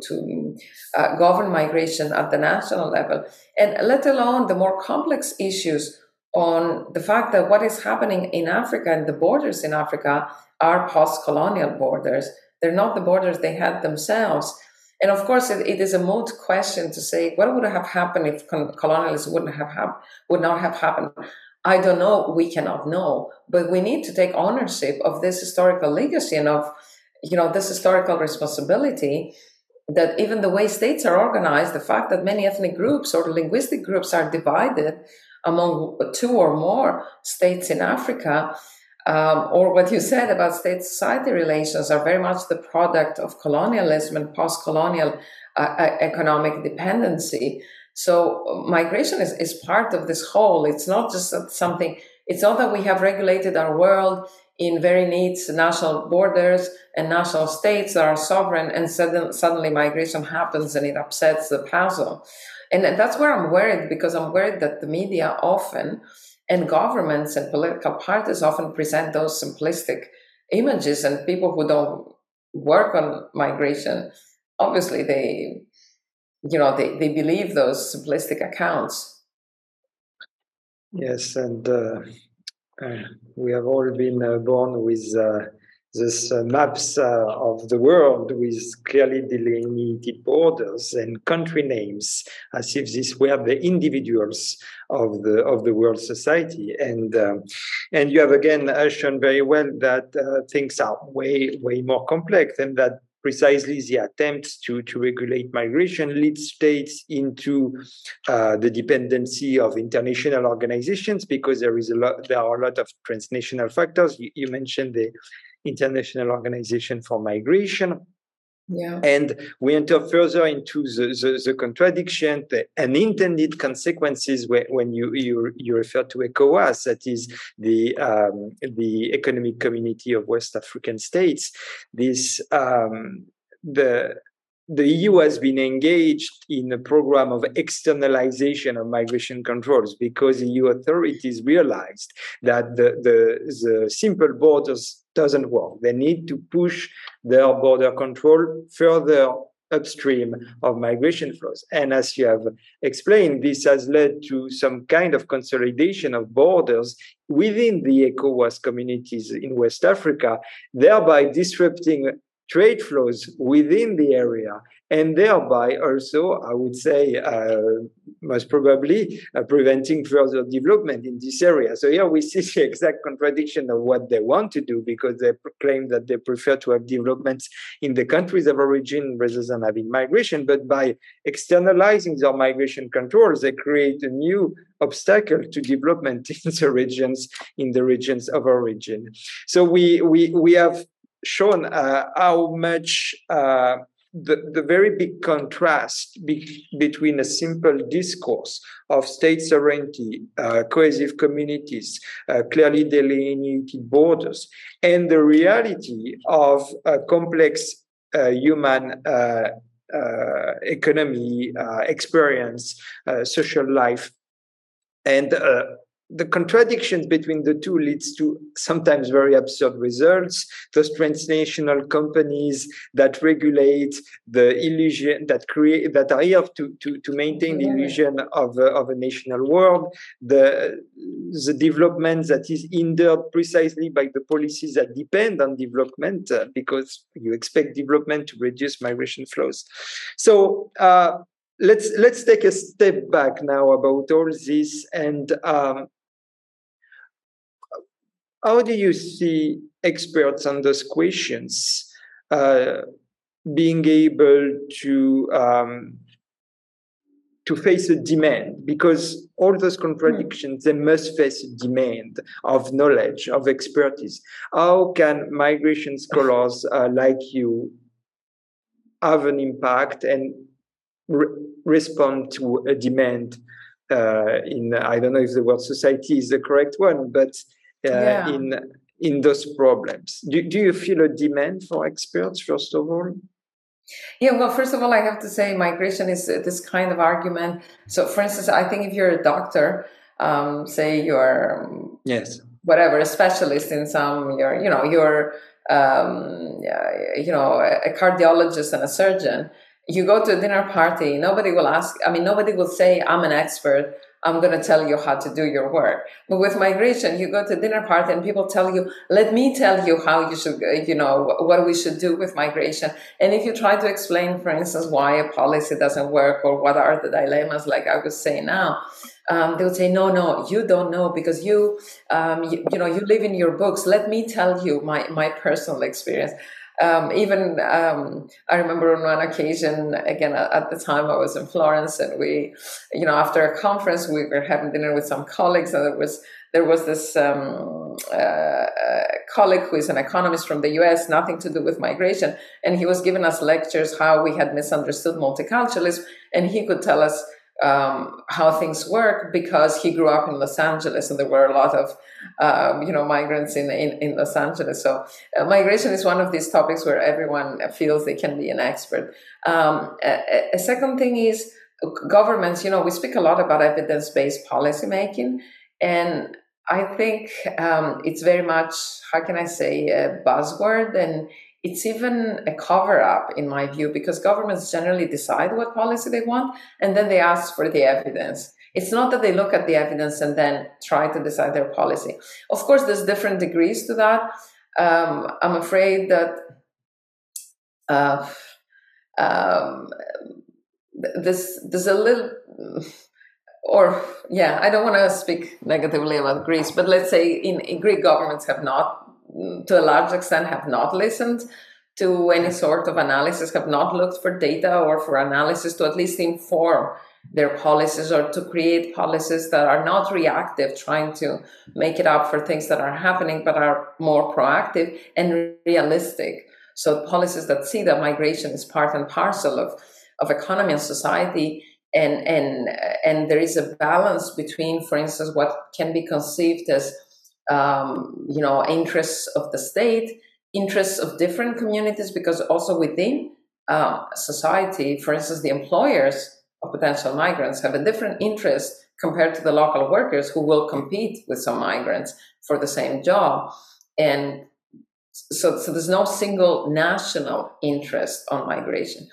govern migration at the national level, and let alone the more complex issues on the fact that what is happening in Africa and the borders in Africa are post-colonial borders. They're not the borders they had themselves. And of course, it is a moot question to say what would have happened if colonialism would not have happened. I don't know. We cannot know. But we need to take ownership of this historical legacy and of this historical responsibility, that even the way states are organized, the fact that many ethnic groups or linguistic groups are divided among two or more states in Africa, or what you said about state-society relations are very much the product of colonialism and post-colonial economic dependency. So migration is part of this whole. It's not just something, it's not that we have regulated our world in very neat national borders and national states that are sovereign, and suddenly migration happens and it upsets the puzzle. And that's where I'm worried, because I'm worried that the media often, and governments and political parties often present those simplistic images, and people who don't work on migration, obviously they believe those simplistic accounts. Yes, and we have all been born with these maps of the world with clearly delineated borders and country names, as if these were the individuals of the world society. And you have again shown very well that things are way more complex, and that precisely the attempts to regulate migration lead states into the dependency of international organizations, because there are a lot of transnational factors. You mentioned the International Organization for Migration. Yeah. And we enter further into the contradiction, the unintended consequences when you refer to ECOWAS, that is the Economic Community of West African States. This the EU has been engaged in a program of externalization of migration controls, because EU authorities realized that the simple borders doesn't work. They need to push their border control further upstream of migration flows. And as you have explained, this has led to some kind of consolidation of borders within the ECOWAS communities in West Africa, thereby disrupting trade flows within the area, and thereby also, I would say, most probably preventing further development in this area. So here we see the exact contradiction of what they want to do, because they claim that they prefer to have developments in the countries of origin rather than having migration. But by externalizing their migration controls, they create a new obstacle to development in the regions of origin. So we have shown how much the very big contrast between a simple discourse of state sovereignty, cohesive communities, clearly delineated borders, and the reality of a complex human economy, experience, social life, and the contradictions between the two leads to sometimes very absurd results. Those transnational companies that regulate the illusion that are here to maintain the illusion of a national world, the development that is hindered precisely by the policies that depend on development, because you expect development to reduce migration flows. So let's take a step back now about all this, and how do you see experts on those questions being able to face a demand? Because all those contradictions, they must face a demand of knowledge, of expertise. How can migration scholars like you have an impact and respond to a demand in, I don't know if the word society is the correct one, but in those problems? Do you feel a demand for experts, first of all? Yeah, well, first of all, I have to say migration is this kind of argument. So, for instance, I think if you're a doctor, say you're whatever, a specialist in some, you're a cardiologist and a surgeon, you go to a dinner party, nobody will say, I'm an expert, I'm going to tell you how to do your work. But with migration, you go to a dinner party and people tell you, let me tell you how you should, what we should do with migration. And if you try to explain, for instance, why a policy doesn't work or what are the dilemmas, like I was saying now, they would say, no, you don't know because you live in your books. Let me tell you my personal experience. I remember on one occasion, again, at the time I was in Florence, and we, after a conference, we were having dinner with some colleagues, and there was this colleague who is an economist from the US, nothing to do with migration, and he was giving us lectures how we had misunderstood multiculturalism, and he could tell us how things work because he grew up in Los Angeles, and there were a lot of migrants in Los Angeles. So migration is one of these topics where everyone feels they can be an expert. A second thing is governments. We speak a lot about evidence-based policymaking, and I think it's very much, how can I say, a buzzword, and it's even a cover-up, in my view, because governments generally decide what policy they want, and then they ask for the evidence. It's not that they look at the evidence and then try to decide their policy. Of course, there's different degrees to that. I'm afraid that there's a little... I don't want to speak negatively about Greece, but let's say in Greek governments have not, to a large extent, have not listened to any sort of analysis, have not looked for data or for analysis to at least inform their policies or to create policies that are not reactive, trying to make it up for things that are happening, but are more proactive and realistic. So policies that see that migration is part and parcel of economy and society, and there is a balance between, for instance, what can be conceived as interests of the state, interests of different communities, because also within society, for instance, the employers of potential migrants have a different interest compared to the local workers who will compete with some migrants for the same job. And so there's no single national interest on migration.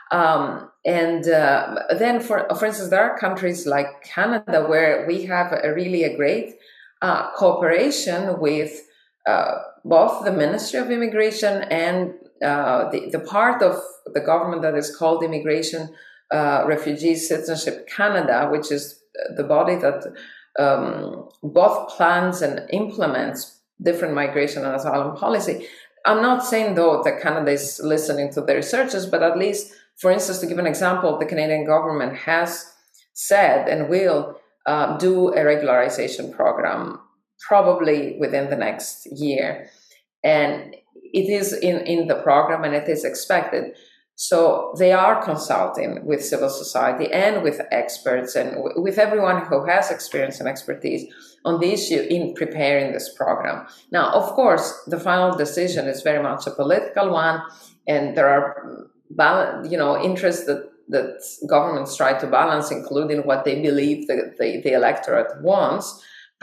Then, for instance, there are countries like Canada where we have a great cooperation with both the Ministry of Immigration and the part of the government that is called Immigration, Refugees, Citizenship Canada, which is the body that both plans and implements different migration and asylum policy. I'm not saying, though, that Canada is listening to the researchers, but at least, for instance, to give an example, the Canadian government has said and will do a regularization program probably within the next year. And it is in the program, and it is expected. So they are consulting with civil society and with experts and with everyone who has experience and expertise on the issue in preparing this program. Now, of course, the final decision is very much a political one, and there are interests that governments try to balance, including what they believe the electorate wants.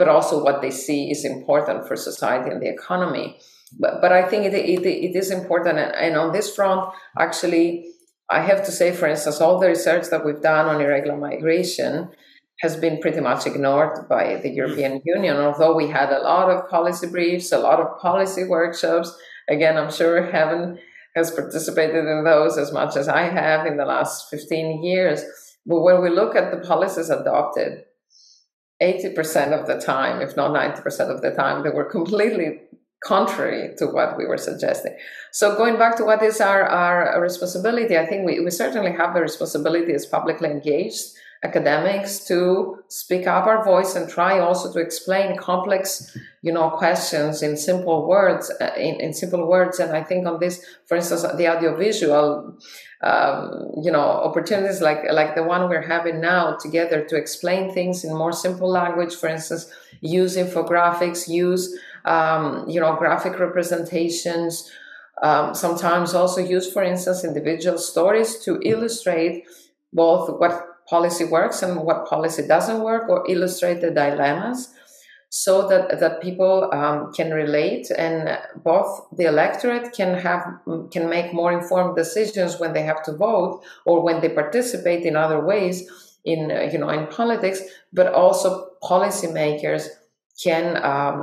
but also what they see is important for society and the economy. But I think it is important. And on this front, actually, I have to say, for instance, all the research that we've done on irregular migration has been pretty much ignored by the European Union, although we had a lot of policy briefs, a lot of policy workshops. Again, I'm sure Heaven has participated in those as much as I have in the last 15 years. But when we look at the policies adopted, 80% of the time, if not 90% of the time, they were completely contrary to what we were suggesting. So going back to what is our responsibility, I think we certainly have the responsibility as publicly engaged academics to speak up our voice and try also to explain complex, questions in simple words, in simple words. And I think on this, for instance, the audiovisual, opportunities like the one we're having now together to explain things in more simple language, for instance, use infographics, use, graphic representations, sometimes also use, for instance, individual stories to illustrate both what policy works and what policy doesn't work, or illustrate the dilemmas, so that people can relate, and both the electorate can make more informed decisions when they have to vote or when they participate in other ways in politics, but also policymakers can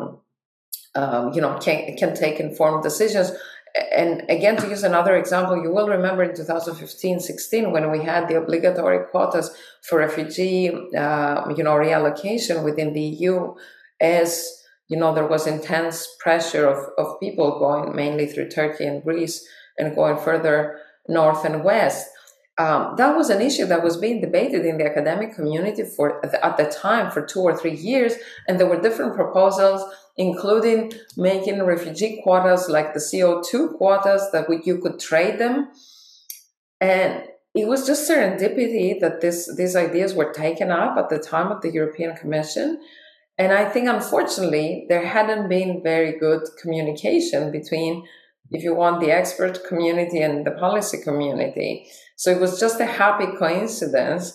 take informed decisions. And again, to use another example, you will remember in 2015-16 when we had the obligatory quotas for refugee, reallocation within the EU, as there was intense pressure of people going mainly through Turkey and Greece and going further north and west. That was an issue that was being debated in the academic community at the time for 2 or 3 years, and there were different proposals, including making refugee quotas like the CO2 quotas that you could trade them. And it was just serendipity that these ideas were taken up at the time of the European Commission. And I think, unfortunately, there hadn't been very good communication between, if you want, the expert community and the policy community. So it was just a happy coincidence.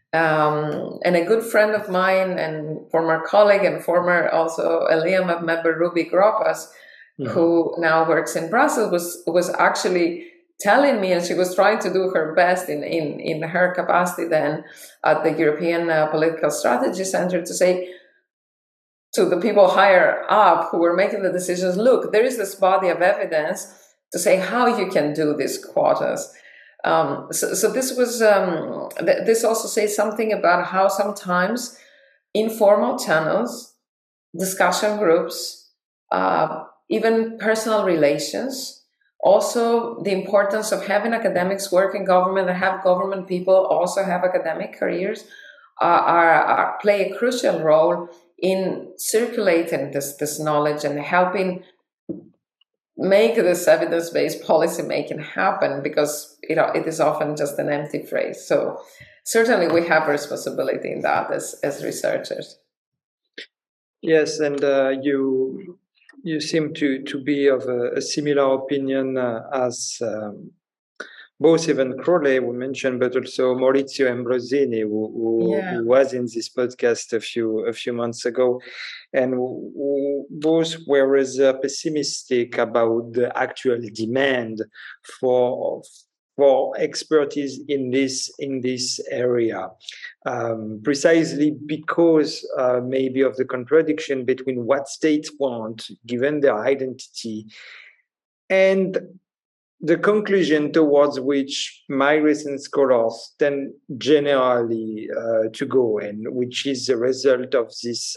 And a good friend of mine and former colleague and former also Eliam member, Ruby Gropas, who now works in Brussels, was actually telling me, and she was trying to do her best in her capacity then at the European Political Strategy Center, to say to the people higher up who were making the decisions, look, there is this body of evidence to say how you can do these quotas. So this was this also says something about how sometimes informal channels, discussion groups, even personal relations, also the importance of having academics work in government and have government people also have academic careers, play a crucial role in circulating this knowledge and helping make this evidence-based policy making happen, because it is often just an empty phrase. So certainly we have a responsibility in that as researchers. Yes, and you seem to be of a similar opinion as both Evan Crowley, we mentioned, but also Maurizio Ambrosini, who was in this podcast a few months ago, and both were rather pessimistic about the actual demand for expertise in this area, precisely because maybe of the contradiction between what states want, given their identity, and the conclusion towards which migration scholars tend generally to go, and which is the result of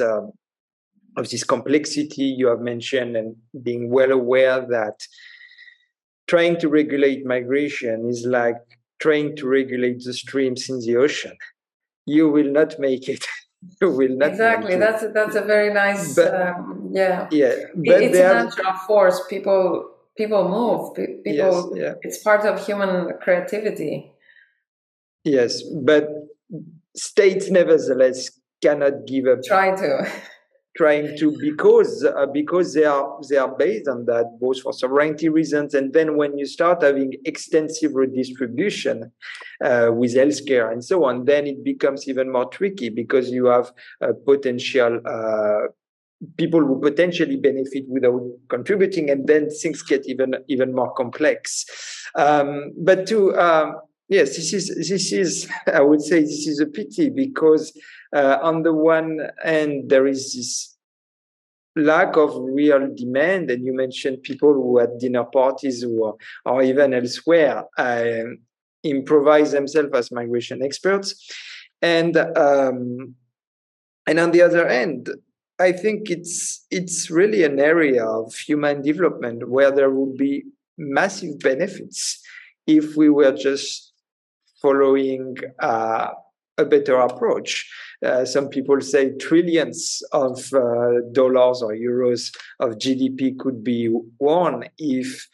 this complexity you have mentioned, and being well aware that trying to regulate migration is like trying to regulate the streams in the ocean. You will not make it. You will not. Exactly. That's a very nice. But, yeah. But it's a natural force. People move. People. Yes, It's part of human creativity. Yes, but states nevertheless cannot give up. Try to. trying to, because they are based on that, both for sovereignty reasons, and then when you start having extensive redistribution with healthcare and so on, then it becomes even more tricky, because you have potential people who potentially benefit without contributing, and then things get even more complex. But yes, this is I would say this is a pity, because on the one hand there is this lack of real demand, and you mentioned people who at dinner parties or even elsewhere improvise themselves as migration experts, and on the other hand, I think it's really an area of human development where there would be massive benefits if we were just following a better approach. Some people say trillions of dollars or euros of GDP could be won if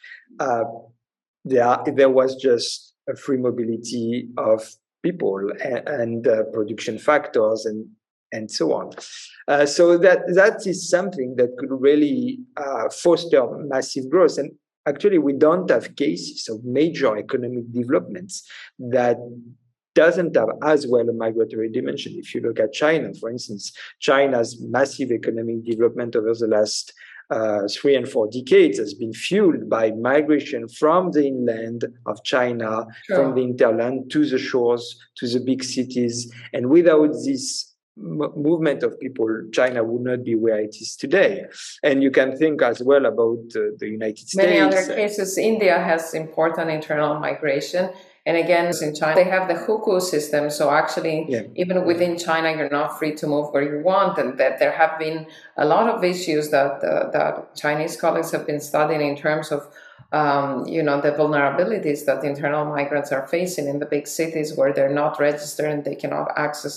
there was just a free mobility of people and production factors and so on. So that is something that could really foster massive growth. And actually, we don't have cases of major economic developments that doesn't have as well a migratory dimension. If you look at China, for instance, China's massive economic development over the last 3 and 4 decades has been fueled by migration from the inland of China, from the hinterland to the shores, to the big cities. And without this movement of people, China would not be where it is today. And you can think as well about the United States. Many other cases, India has important internal migration. And again, in China, they have the hukou system. So actually, even within China, you're not free to move where you want. And that there have been a lot of issues that Chinese colleagues have been studying in terms of the vulnerabilities that internal migrants are facing in the big cities where they're not registered and they cannot access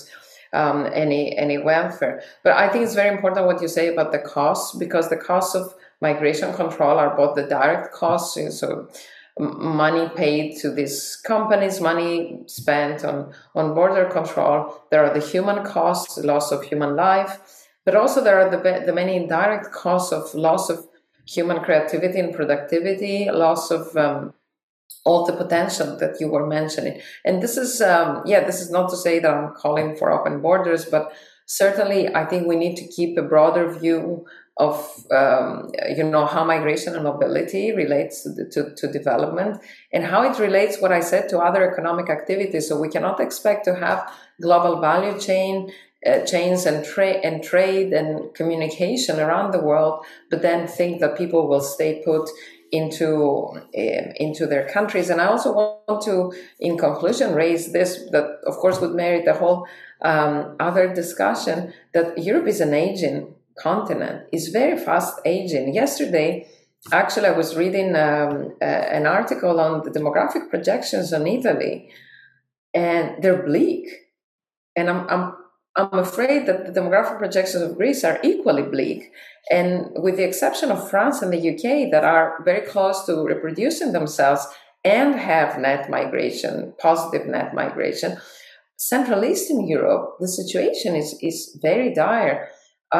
any welfare. But I think it's very important what you say about the costs, because the costs of migration control are both the direct costs, so money paid to these companies, money spent on border control. There are the human costs, the loss of human life, but also there are the many indirect costs of loss of human creativity and productivity, loss of all the potential that you were mentioning. And this is, this is not to say that I'm calling for open borders, but certainly I think we need to keep a broader view of, how migration and mobility relates to development, and how it relates, what I said, to other economic activities. So we cannot expect to have global value chains and trade and communication around the world, but then think that people will stay put into their countries. And I also want to, in conclusion, raise this, that of course would merit a whole other discussion, that Europe is an aging continent, is very fast aging. Yesterday, actually, I was reading an article on the demographic projections on Italy, and they're bleak. And I'm afraid that the demographic projections of Greece are equally bleak. And with the exception of France and the UK, that are very close to reproducing themselves and have net migration, positive net migration, Central Eastern Europe, the situation is very dire.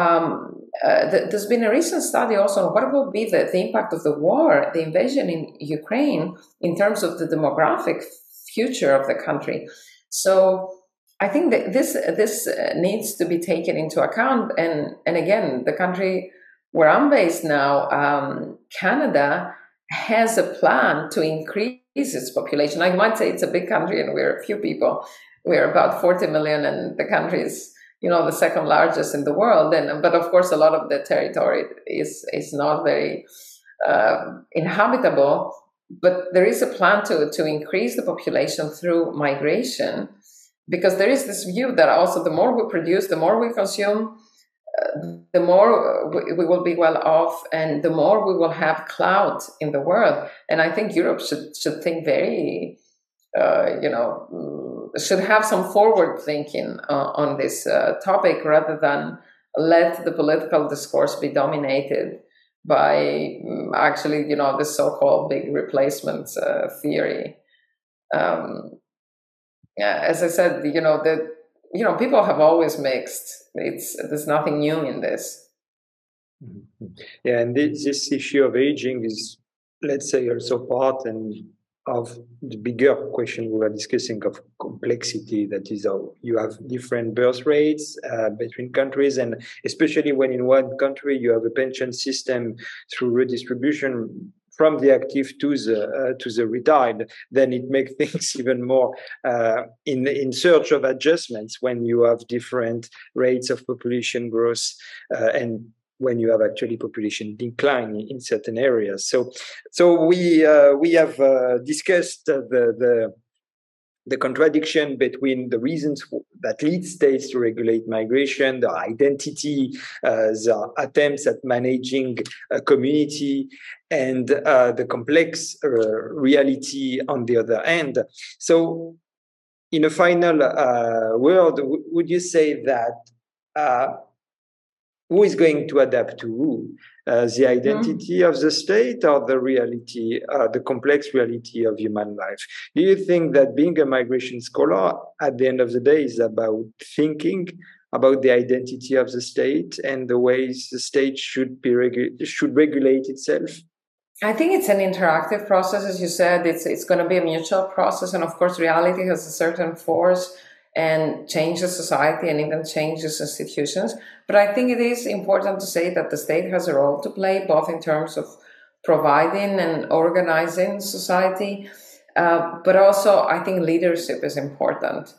There's been a recent study also on what will be the impact of the war, the invasion in Ukraine, in terms of the demographic future of the country. So I think that this needs to be taken into account. And again, the country where I'm based now, Canada, has a plan to increase its population. I might say it's a big country and we're a few people. We're about 40 million, and the country is, the second largest in the world. But of course, a lot of the territory is not very inhabitable. But there is a plan to increase the population through migration, because there is this view that also the more we produce, the more we consume, the more we will be well off, and the more we will have clout in the world. And I think Europe should think very, should have some forward thinking on this topic, rather than let the political discourse be dominated by actually, this so-called big replacement theory. As I said, people have always mixed. There's nothing new in this. Mhm. Yeah, and this issue of aging is, let's say, also part of the bigger question we were discussing of complexity. That is, how you have different birth rates between countries, and especially when in one country you have a pension system through redistribution from the active to the retired, then it makes things even more in search of adjustments when you have different rates of population growth and when you have actually population decline in certain areas. So we have discussed the contradiction between the reasons that lead states to regulate migration, the identity, the attempts at managing a community, and the complex reality on the other end. So, in a final word, would you say that who is going to adapt to who? The identity of the state or the reality, the complex reality of human life? Do you think that being a migration scholar at the end of the day is about thinking about the identity of the state and the ways the state should regulate itself? I think it's an interactive process, as you said. It's going to be a mutual process, and of course, reality has a certain force and changes society and even changes institutions. But I think it is important to say that the state has a role to play, both in terms of providing and organizing society, but also I think leadership is important.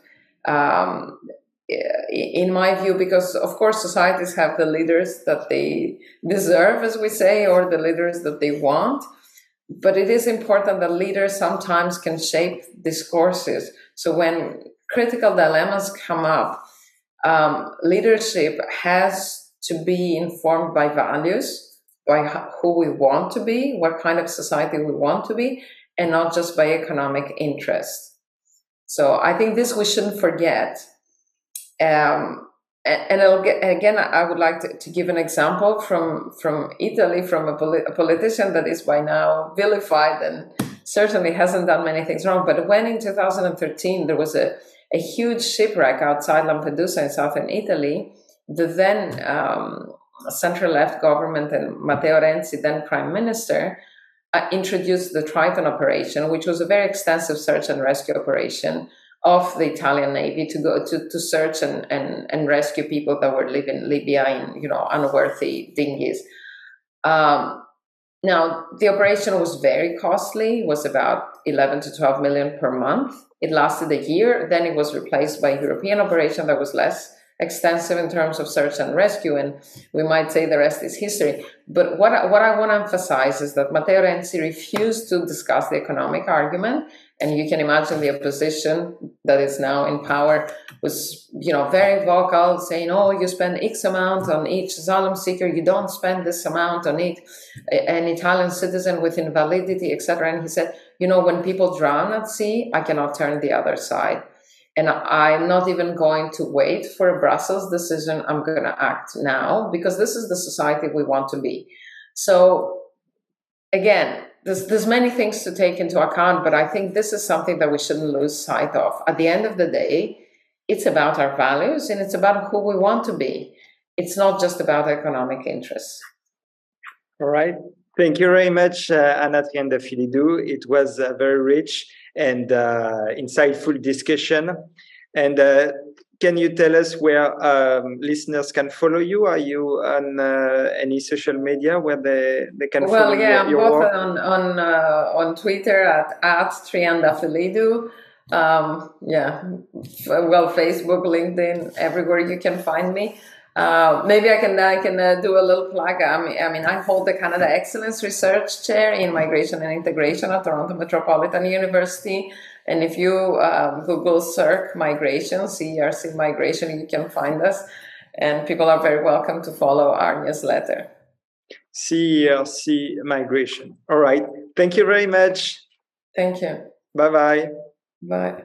In my view, because of course societies have the leaders that they deserve, as we say, or the leaders that they want. But it is important that leaders sometimes can shape discourses. So when critical dilemmas come up, leadership has to be informed by values, by who we want to be, what kind of society we want to be, and not just by economic interest. So I think this we shouldn't forget. And again, I would like to give an example from Italy, from a politician that is by now vilified and certainly hasn't done many things wrong. But when in 2013 there was a huge shipwreck outside Lampedusa in southern Italy, the then center-left government and Matteo Renzi, then prime minister, introduced the Triton operation, which was a very extensive search and rescue operation of the Italian Navy to go to search and rescue people that were living in Libya in unworthy dinghies. Now the operation was very costly. It was about 11 to 12 million per month. It lasted a year. Then it was replaced by a European operation that was less extensive in terms of search and rescue, and we might say the rest is history. But what I want to emphasize is that Matteo Renzi refused to discuss the economic argument, and you can imagine the opposition that is now in power was, very vocal, saying, "Oh, you spend X amount on each asylum seeker, you don't spend this amount on an Italian citizen with invalidity, etc." And he said, "When people drown at sea, I cannot turn the other side. And I'm not even going to wait for a Brussels decision. I'm going to act now because this is the society we want to be." So again, there's many things to take into account, but I think this is something that we shouldn't lose sight of. At the end of the day, it's about our values and it's about who we want to be. It's not just about economic interests. All right. Thank you very much, Anna Triandafylidou. It was a very rich and insightful discussion. And can you tell us where listeners can follow you? Are you on any social media where they can follow your both work? on Twitter at Triandafylidou. Facebook, LinkedIn, everywhere you can find me. Maybe I can do a little plug. I hold the Canada Excellence Research Chair in Migration and Integration at Toronto Metropolitan University. And if you Google CERC Migration, CERC Migration, you can find us. And people are very welcome to follow our newsletter. CERC Migration. All right. Thank you very much. Thank you. Bye-bye. Bye.